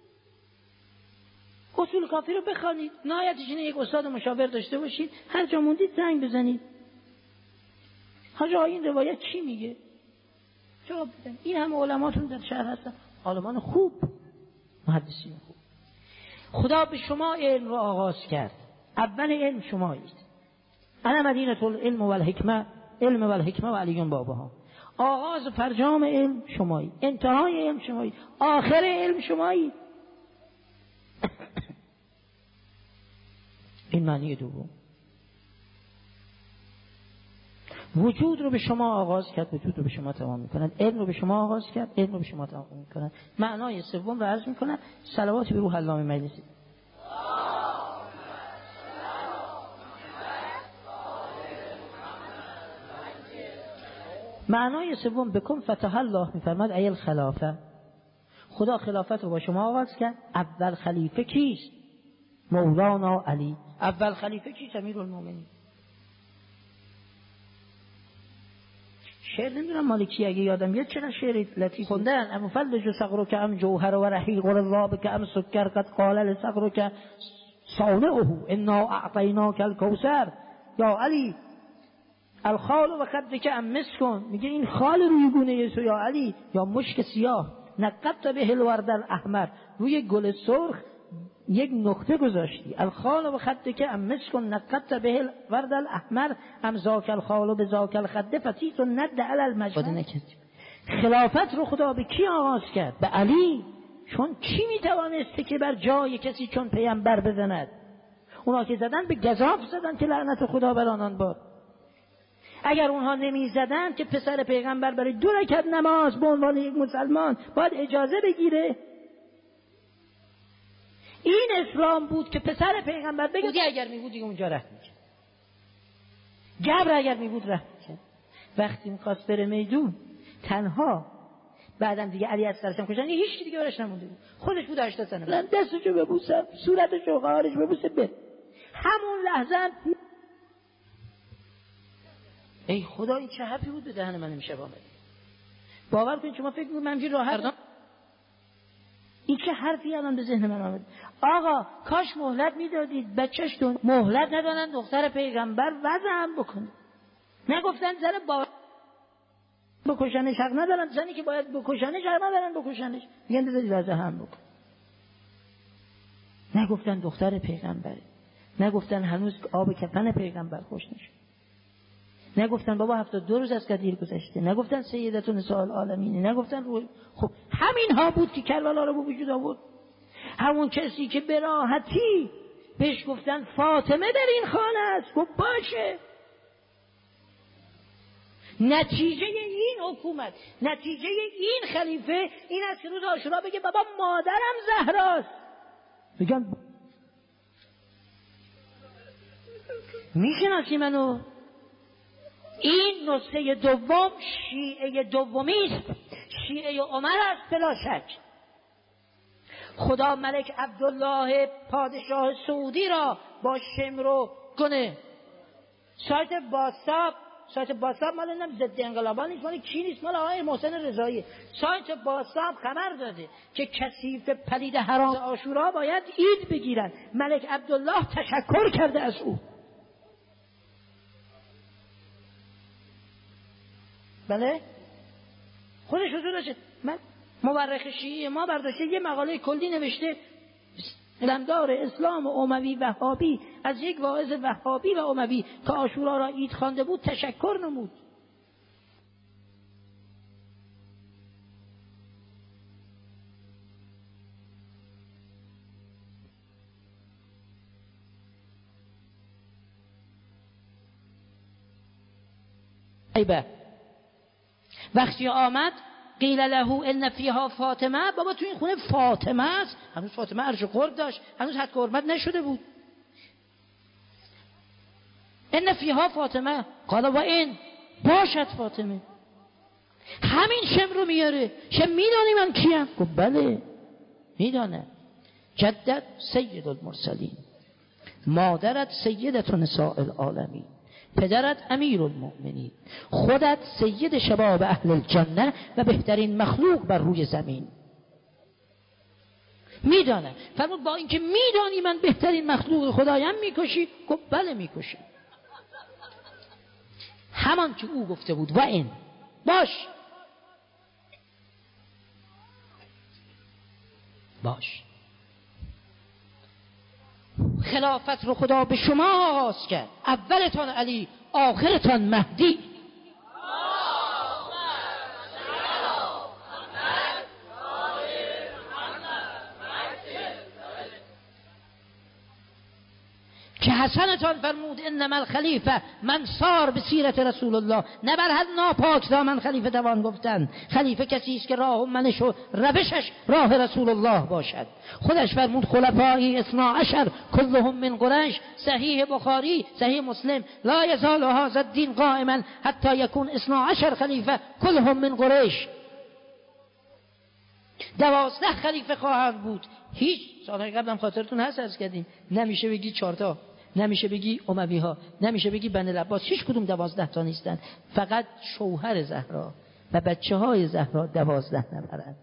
A: اصول کافی رو بخوانید. نهایتش اینه یک استاد مشاور داشته باشید، هر جا موندید زنگ بزنید، حاجی این روایت چی میگه، جواب بدن. این همه علماتون در شهر هستن، عالمان خوب، محدثین خوب. خدا به شما علم را آغاز کرد. اول علم شمایید. انا مدینه العلم و الحکمه، علم و الحکمه و علیون بابها. آغاز فرجام علم شمایید، انتهای علم شمایید، آخر علم شمایید. این معنی دوم. وجود رو به شما آغاز کرد، وجود رو به شما تمام می‌کند. علم رو به شما آغاز کرد، علم رو به شما تمام می‌کند. معنای سوم رو عرض می‌کنم، صلوات به روح علامه مجلسی. معنای سوم بکن فتح الله می‌فرماد ای الخلافه. خدا خلافت رو با شما آغاز کرد. اول خلیفه کیست؟ مولانا علی. اول خلیفه کیست؟ امیرالمومنین. شعر نمیدونم مال کی، اگه یادم بیاد چرا شعر لطیف خوندن. ام فلج صغرک ام جوهر و رحیق الرابک ام سکر قد قال لصغرک صانعه انا اعطیناک الکوثر یا علی الخال و خدک ام مسکن. میگه این خال روی گونه تو یا علی، یا مشک سیاه نقطت به الورد الاحمر، روی گل سرخ یک نقطه گذاشتی. الخال و خدک ام مسکن نقطت به الورد الاحمر ام ذاک الخال و بذاک الخد فتیت ند علی المجد. خلافت رو خدا به کی آغاز کرد؟ به علی. چون کی میتوانسته که بر جای کسی چون پیامبر بزند؟ اونا که زدن به گزاف زدن که لعنت خدا بر آنان باد. اگر اونها نمی زدن که پسر پیغمبر برای دو رکعت نماز به عنوان یک مسلمان باید اجازه بگیره. این اسلام بود که پسر پیغمبر بگه بودی اگر می بود دیگه اونجا رفت میکرد. جبر اگر می بود رفت میکرد. وقتی میخواست بره میدون تنها، بعدم دیگه علی از سرشم کشن، هیچ کی دیگه براش نمونده بود، خودش بود هشتاد سنه. من دستشو ببوسم، صورتشو خارج ببوسه به همون لحظه. ای خدا این چه حرفی بود به دهن من امشب آمد. باور کنید شما فکر می‌کنید من همین راحت، این چه حرفی الان به ذهن من آمد. آقا کاش مهلت میدادید بچه‌ش دون مهلت ندادن دختر پیغمبر وضع هم بکنه. نگفتن زن با بکشنش حق ندارن، زنی که باید بکشنش حق ندارن بکشنش، میگن بذارید وضع هم بکن. نگفتن دختر پیغمبره، نگفتن هنوز آب کفن پیغمبر خوش نشد، نگفتن بابا هفتاد دو روز از قدیر گذشته، نگفتن سیدت نساء العالمین، نگفتن روی. خب همین ها بود که کربلا رو به وجود آورد. همون کسی که به راحتی بهش گفتن فاطمه در این خانه است، گفت باشه. نتیجه این حکومت، نتیجه این خلیفه این است که روز عاشورا بگه بابا مادرم زهراست. بگم میشناسی منو؟ این نسخه دوم شیعه دومی است، شیعه عمر است بلا شک. خدا ملک عبدالله پادشاه سعودی را با شمر و گونه سایت باساب، سایت باساب مال نم ضد انقلابان نیست، مال کی نیست، مال آقای محسن رضایی. سایت باساب خبر داده که کثیف پلید حرام عاشورا باید عید بگیرن. ملک عبدالله تشکر کرده از او. بله خودش حضور داشته. من مورخ شیعی ما برداشته یه مقاله کلی نوشته علمدار اسلام و اموی وهابی از یک واعظ وهابی و اموی که عاشورا را عید خوانده بود تشکر نمود. ایبه وقتی آمد قیل له ان فیها فاطمه، بابا تو این خونه فاطمه است. هنوز فاطمه عرش قرب داشت، هنوز حد حرمت نشده بود. ان فیها فاطمه قال و این باشد فاطمه. همین شم رو میاره. شم میدانی من کیم؟ گفت بله میدانه. جدت سید المرسلین، مادرت سیدت نساء العالمین، پدرت امیر المؤمنین، خودت سید شباب اهل الجنه و بهترین مخلوق بر روی زمین. میدانه. فرمود با اینکه میدانی من بهترین مخلوق خدایم میکشی؟ گفت بله میکشی. همان که او گفته بود و این باش باش خلافت رو خدا به شما آغاز کرد. اولتان علی، آخرتان مهدی. که حسنتان فرمود انما الخلیفه من سار به سیرت رسول الله. نه بر حد ناپاک دامن خلیفه توان گفتن. خلیفه کسی است که راه و منش و روشش راه رسول الله باشد. خودش فرمود خلفایی اثنا عشر کلهم من قریش. صحیح بخاری، صحیح مسلم، لا یزال هذا الدین قائما حتی یکون اثنا عشر خلیفه کلهم من قریش. دوازده خلیفه خواهند بود. هیچ سالهای قبلم خاطرتون هست عرض کردیم نمیشه بگی چهار تا، نمیشه بگی اموی ها، نمیشه بگی بنی العباس، هیچ کدوم دوازده تا نیستن. فقط شوهر زهرا و بچه های زهرا دوازده نفرند.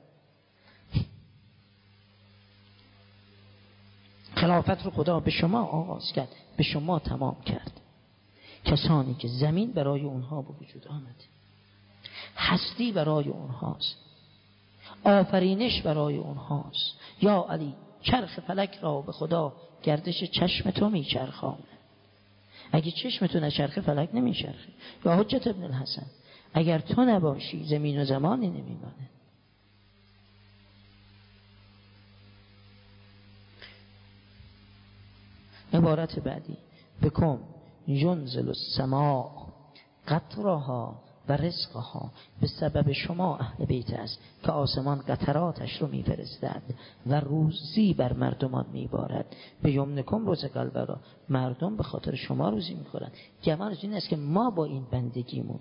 A: خلافت رو خدا به شما آغاز کرد، به شما تمام کرد. کسانی که زمین برای اونها به وجود آمده، هستی برای اونهاست، آفرینش برای اونهاست. یا علی چرخ فلک را به خدا گردش چشم تو میچرخانه. اگه چشم تو نچرخه فلک نمیچرخه. یا حجت ابن الحسن اگر تو نباشی زمین و زمانی نمیمانه. عبارت بعدی بکن ینزل السماء قطرها و رزقها، به سبب شما اهل بیت است که آسمان قطراتش رو میفرستد و روزی بر مردمان میبارد. به یمنکم رزق الورا، مردم به خاطر شما روزی میخورند. گمان این است که ما با این بندگیمون،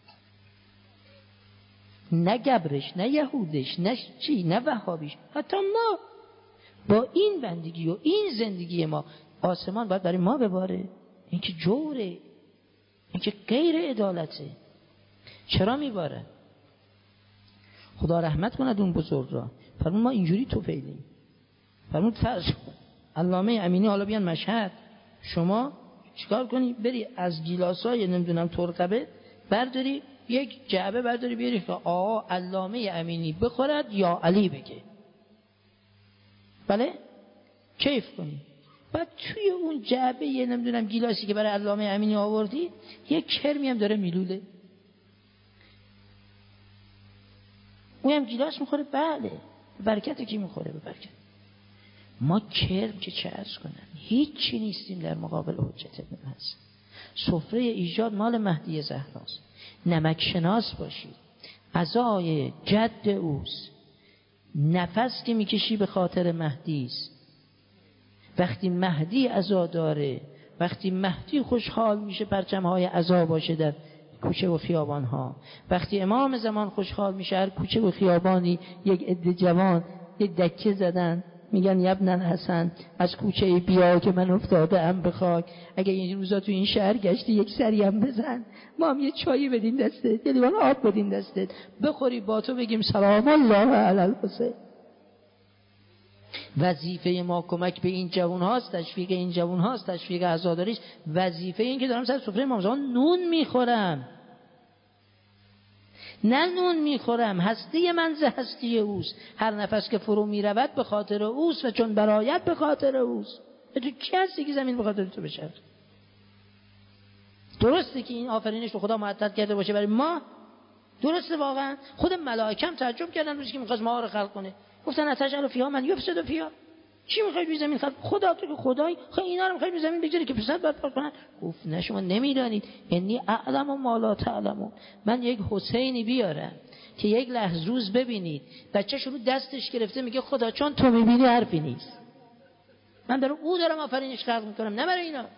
A: نه گبرش، نه یهودش، نه چی، نه وهابیش، حتی ما با این بندگی و این زندگی ما آسمان باید برای ما بباره. این که جوره، این که غیر عدالته. چرا میباره؟ خدا رحمت کند اون بزرگ را. فرمود ما اینجوری تو فیلیم. فرمود فرض کن علامه امینی حالا بیان مشهد، شما چیکار کنی؟ بری از گیلاسای نمیدونم ترقبه برداری یک جعبه برداری بیاری که آقا علامه امینی بخورد یا علی بگه. بله؟ کیف کنی. بعد توی اون جعبه یه نمیدونم گیلاسی که برای علامه امینی آوردی یک کرمی هم داره میلوله. اون هم گیلاس میخوره. بله برکت کی میخوره؟ به برکت ما. کرم که چه عرض کنم هیچی نیستیم در مقابل حجت ابن حسن. سفره ایجاد مال مهدی زهراست. نمک شناس باشید. عزای جد اوست. نفس که میکشی به خاطر مهدی است. وقتی مهدی عزا داره، وقتی مهدی خوشحال میشه پرچم‌های عزا باشه در کوچه و خیابان ها. وقتی امام زمان خوشحال میشه هر کوچه و خیابانی یک عده جوان یک دکه زدن میگن یبن حسن از کوچه بیا که من افتاده ام به خاک. اگه این روزا تو این شهر گشتی یک سری هم بزن، ما هم یه چایی بدیم دستت، یه لیوان آب بدیم دستت، بخوری با تو بگیم سلام الله علی الحسین. وظیفه ما کمک به این جوان هاست، تشویق این جوان هاست، تشویق عزاداریش. وظیفه این که دارم سر سفره امام زمان نون میخورم. نه نون میخورم، هستی من ز هستی اوست، هر نفس که فرو میرود به خاطر اوست و چون برآید به خاطر اوست. تو کی هستی که زمین به خاطر تو بشه؟ درسته که این آفرینش رو خدا معطل کرده باشه برای ما، درسته واقعا. خود ملائکه هم تعجب کردن روزی که می‌خواست ما رو خلق کنه، گفتن اتجعل فیها من یفسد فیها، چی می‌خوای روی زمین خلق؟ خدا تو که خدای، خب اینا رو می‌خوای روی زمین بگذاری که فساد برپا کنن؟ گفت نه شما نمی‌دانید، انی اعلم و ما لا تعلمون. من یک حسینی بیارم که یک لحظه روز ببینید بچه‌ش رو دستش گرفته میگه خدا چون تو می‌بینی حرفی نیست، من برای او دارم آفرینش خلق می‌کنم نه برای اینا.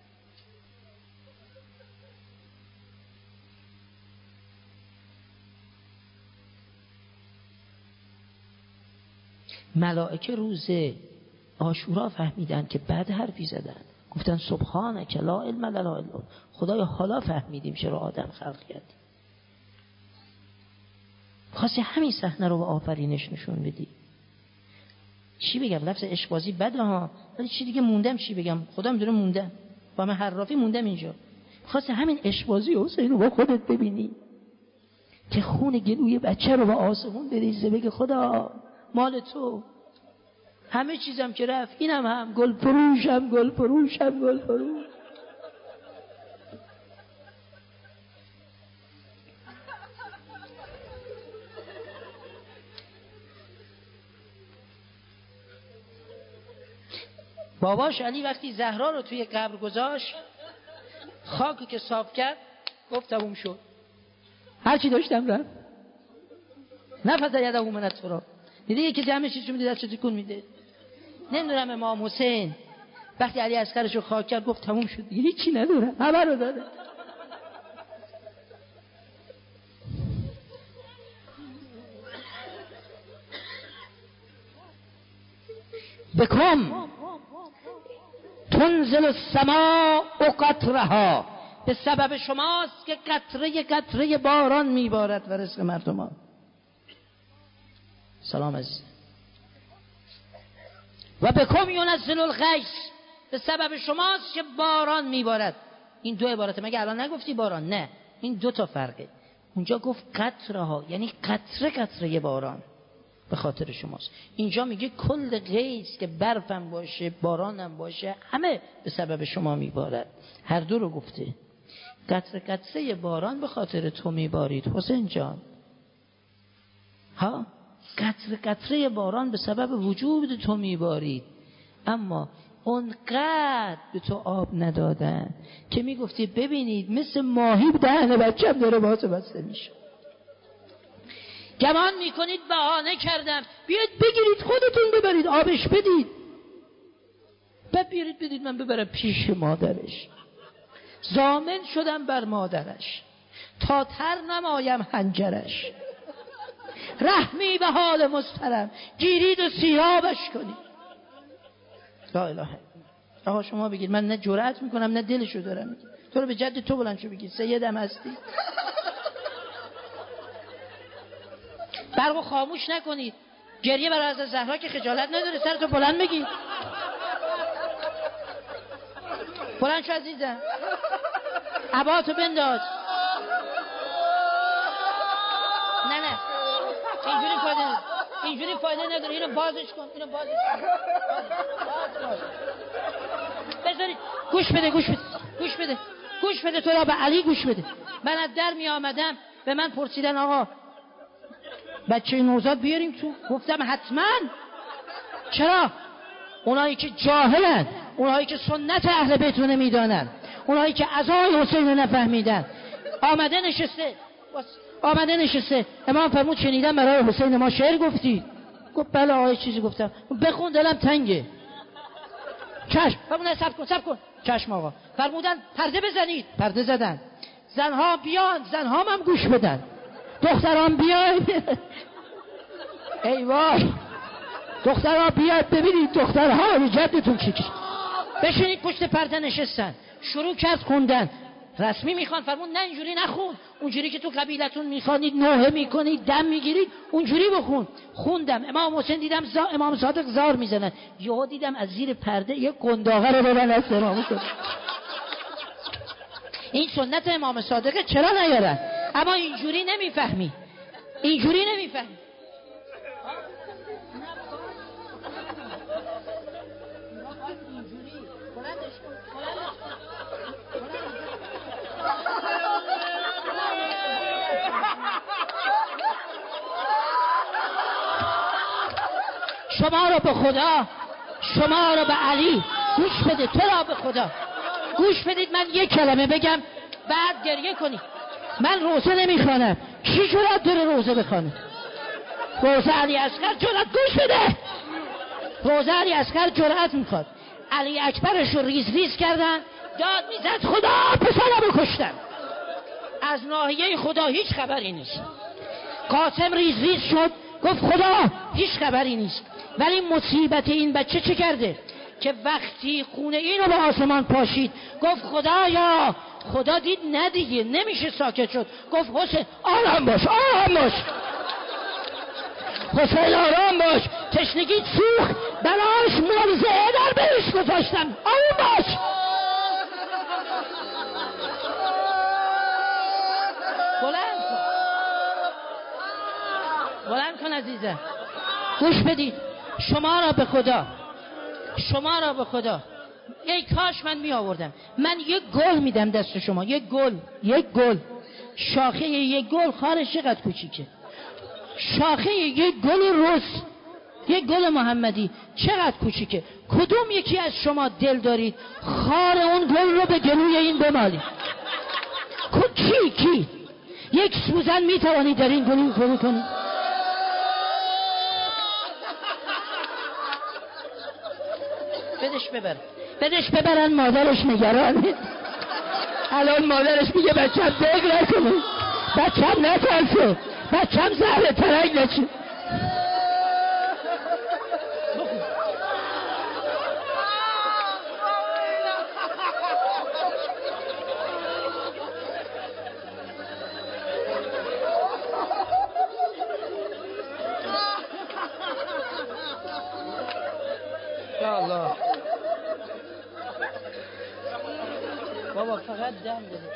A: ملائکه روز عاشورا فهمیدن که بعد حرفی زدن، گفتن سبحانک لا علم لنا الا انت. خدایا حالا فهمیدیم چرا آدم خلق کردی. خواستی همین صحنه رو به آفرینش نشون بدی. چی بگم؟ لفظ عشق بازی بده ها، ولی چی دیگه موندم چی بگم؟ خدا میدونه موندم، با من حرافی موندم اینجا. خواستی همین عشق بازی حسین رو با خودت ببینی که خون گلوی بچه رو به آسمون بریزه، بگه خدا مال تو، همه چیزم که رفت، اینم هم گل فروشم گل فروشم گل فروش. باباش علی وقتی زهرا رو توی قبر گذاشت، خاکی که صاف کرد، گفت تموم شد، هرچی داشتم رفت. نفذ یده من التراب. دیدی یکی همه چیزشو میده دستش تکون میده. نمیدونم امام حسین وقتی علی اصغرشو خاک کرد گفت تموم شد دیگه هیچی ندارم، همه رو داده. بکم تنزل السماء قطرها، به سبب شماست که قطره قطره باران میبارد و رزق مردمان. سلام عزیز. و بکم ینزل الغیث، به سبب شماست که باران میبارد. این دو عبارت، مگه الان نگفتی باران؟ نه، این دو تا فرقه. اونجا گفت قطره ها، یعنی قطره قطره باران به خاطر شماست. اینجا میگه کل غیث که برفم باشه بارانم باشه همه به سبب شما میبارد. هر دو رو گفته. قطره قطره باران به خاطر تو میبارید حسین جان، ها، قطره قطره باران به سبب وجود تو میبارید. اما اونقدر به تو آب ندادن که میگفتی ببینید مثل ماهی دهن بچم داره باز بسته میشه. گمان میکنید بهانه کردم، بیاید بگیرید خودتون ببرید آبش بدید، بعد بیارید بدید من ببرم پیش مادرش. ضامن شدم بر مادرش تا تر نمایم حنجرش، رحمی به حال مضطرم گیرید و سیابش کنید. لا اله. آقا شما بگید، من نه جرأت میکنم نه دلشو دارم میگم. تو رو به جد تو بلند شو بگید سیدم هستی. برقو خاموش نکنید. گریه برای حضرت زهرا که خجالت نداره، سرتو بلند بگید. بلند شو عزیزم، عباتو بنداز. نه نه اینجوری فایده نداره، اینجوری فایده نداره. اینو بازش کن، اینو بازش کن، باز کن. بذارید گوش بده گوش بده گوش بده گوش بده تو را به علی گوش بده. من از در می آمدم به من پرسیدن آقا بچه نوزاد بیاریم تو، گفتم حتما. چرا؟ اونایی که جاهلن، اونایی که سنت اهل بیت رو نمیدانن، اونایی که عزای حسین رو نفهمیدن، آمده نشسته آمده نشسته امام فرمود شنیدم برای حسین ما شعر گفتی. گفت بله آقای چیزی گفتم. بخون دلم تنگه. چشم. فرمودن سب کن سب کن. چشم آقا. فرمودن پرده بزنید. پرده زدن. زنها بیان، زنها هم گوش بدن. دختران بیاین. ای وای، دخترها بیاید ببینید دخترها جدتون چی چی. بشینید پشت پرده نشستن، شروع کرد خوندن. رسمی میخوان، فرمون نه اینجوری نخون، اونجوری که تو قبیلتون میخوانید نوحه میکنید دم میگیرید اونجوری بخون. خوندم. امام حسین دیدم زا... امام صادق زار میزنن، یهو دیدم از زیر پرده یک قنداقه رو ببن از امام صادق. این سنت امام صادقه، چرا نیارن؟ اما اینجوری نمیفهمی، اینجوری نمیفهمی. شما را به خدا، شما را به علی گوش بده، تو را به خدا گوش بدید. من یک کلمه بگم بعد گریه کنید. من روزه نمیخوانم. کی جرأت داره روزه بخونه؟ روزه علی اصغر جرأت، گوش بده، روزه علی اصغر جرأت میخواد. علی اکبرش رو ریز ریز کردن، داد میزد خدا پسرم رو کشتن. از ناحیه خدا هیچ خبری نیست. قاسم ریز ریز شد، گفت خدا هیچ خبری نیست. ولی مصیبت این بچه چه کرده که وقتی خونه اینو به آسمان پاشید گفت خدایا، خدا دید نه دیگه نمیشه ساکت شد، گفت حسین آرام باش، آرام باش حسین، آرام باش، تشنگی سوخ براش مرزه در بهش گذاشتم، آرام باش. بلند کن، بلند کن عزیزم، گوش بدید. شما را به خدا، شما را به خدا، ای کاش من می آوردم. من یک گل میدم دست شما، یک گل، یک گل، شاخه یک گل خارش چقدر کوچیکه، شاخه یک گل روس، یک گل محمدی چقدر کوچیکه. کدوم یکی از شما دل دارید خار اون گل رو به گلوی این بمالید؟ کی کی یک سوزن میتوانید در این گلو فرو کنید؟ بدش ببر، بدش ببرن، مادرش نگرانه. الان مادرش میگه بچم دق نکنه، بچم نترسه، بچم زهر ترک نشه. یا الله بابا، فقط دم بده.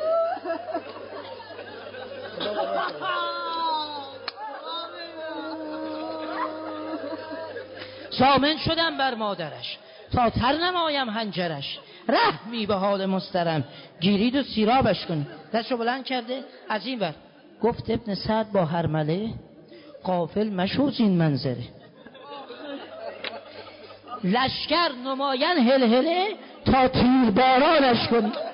A: ضامن شدم بر مادرش تا تر نمایم هنجرش، رحمی به حال مسترم گیرید و سیرابش کنید. دستشو بلند کرده از این ور گفت ابن سعد با هرمله غافل مشو این منظره. لشکر نماین هلهله تا تیر بارانش کنید.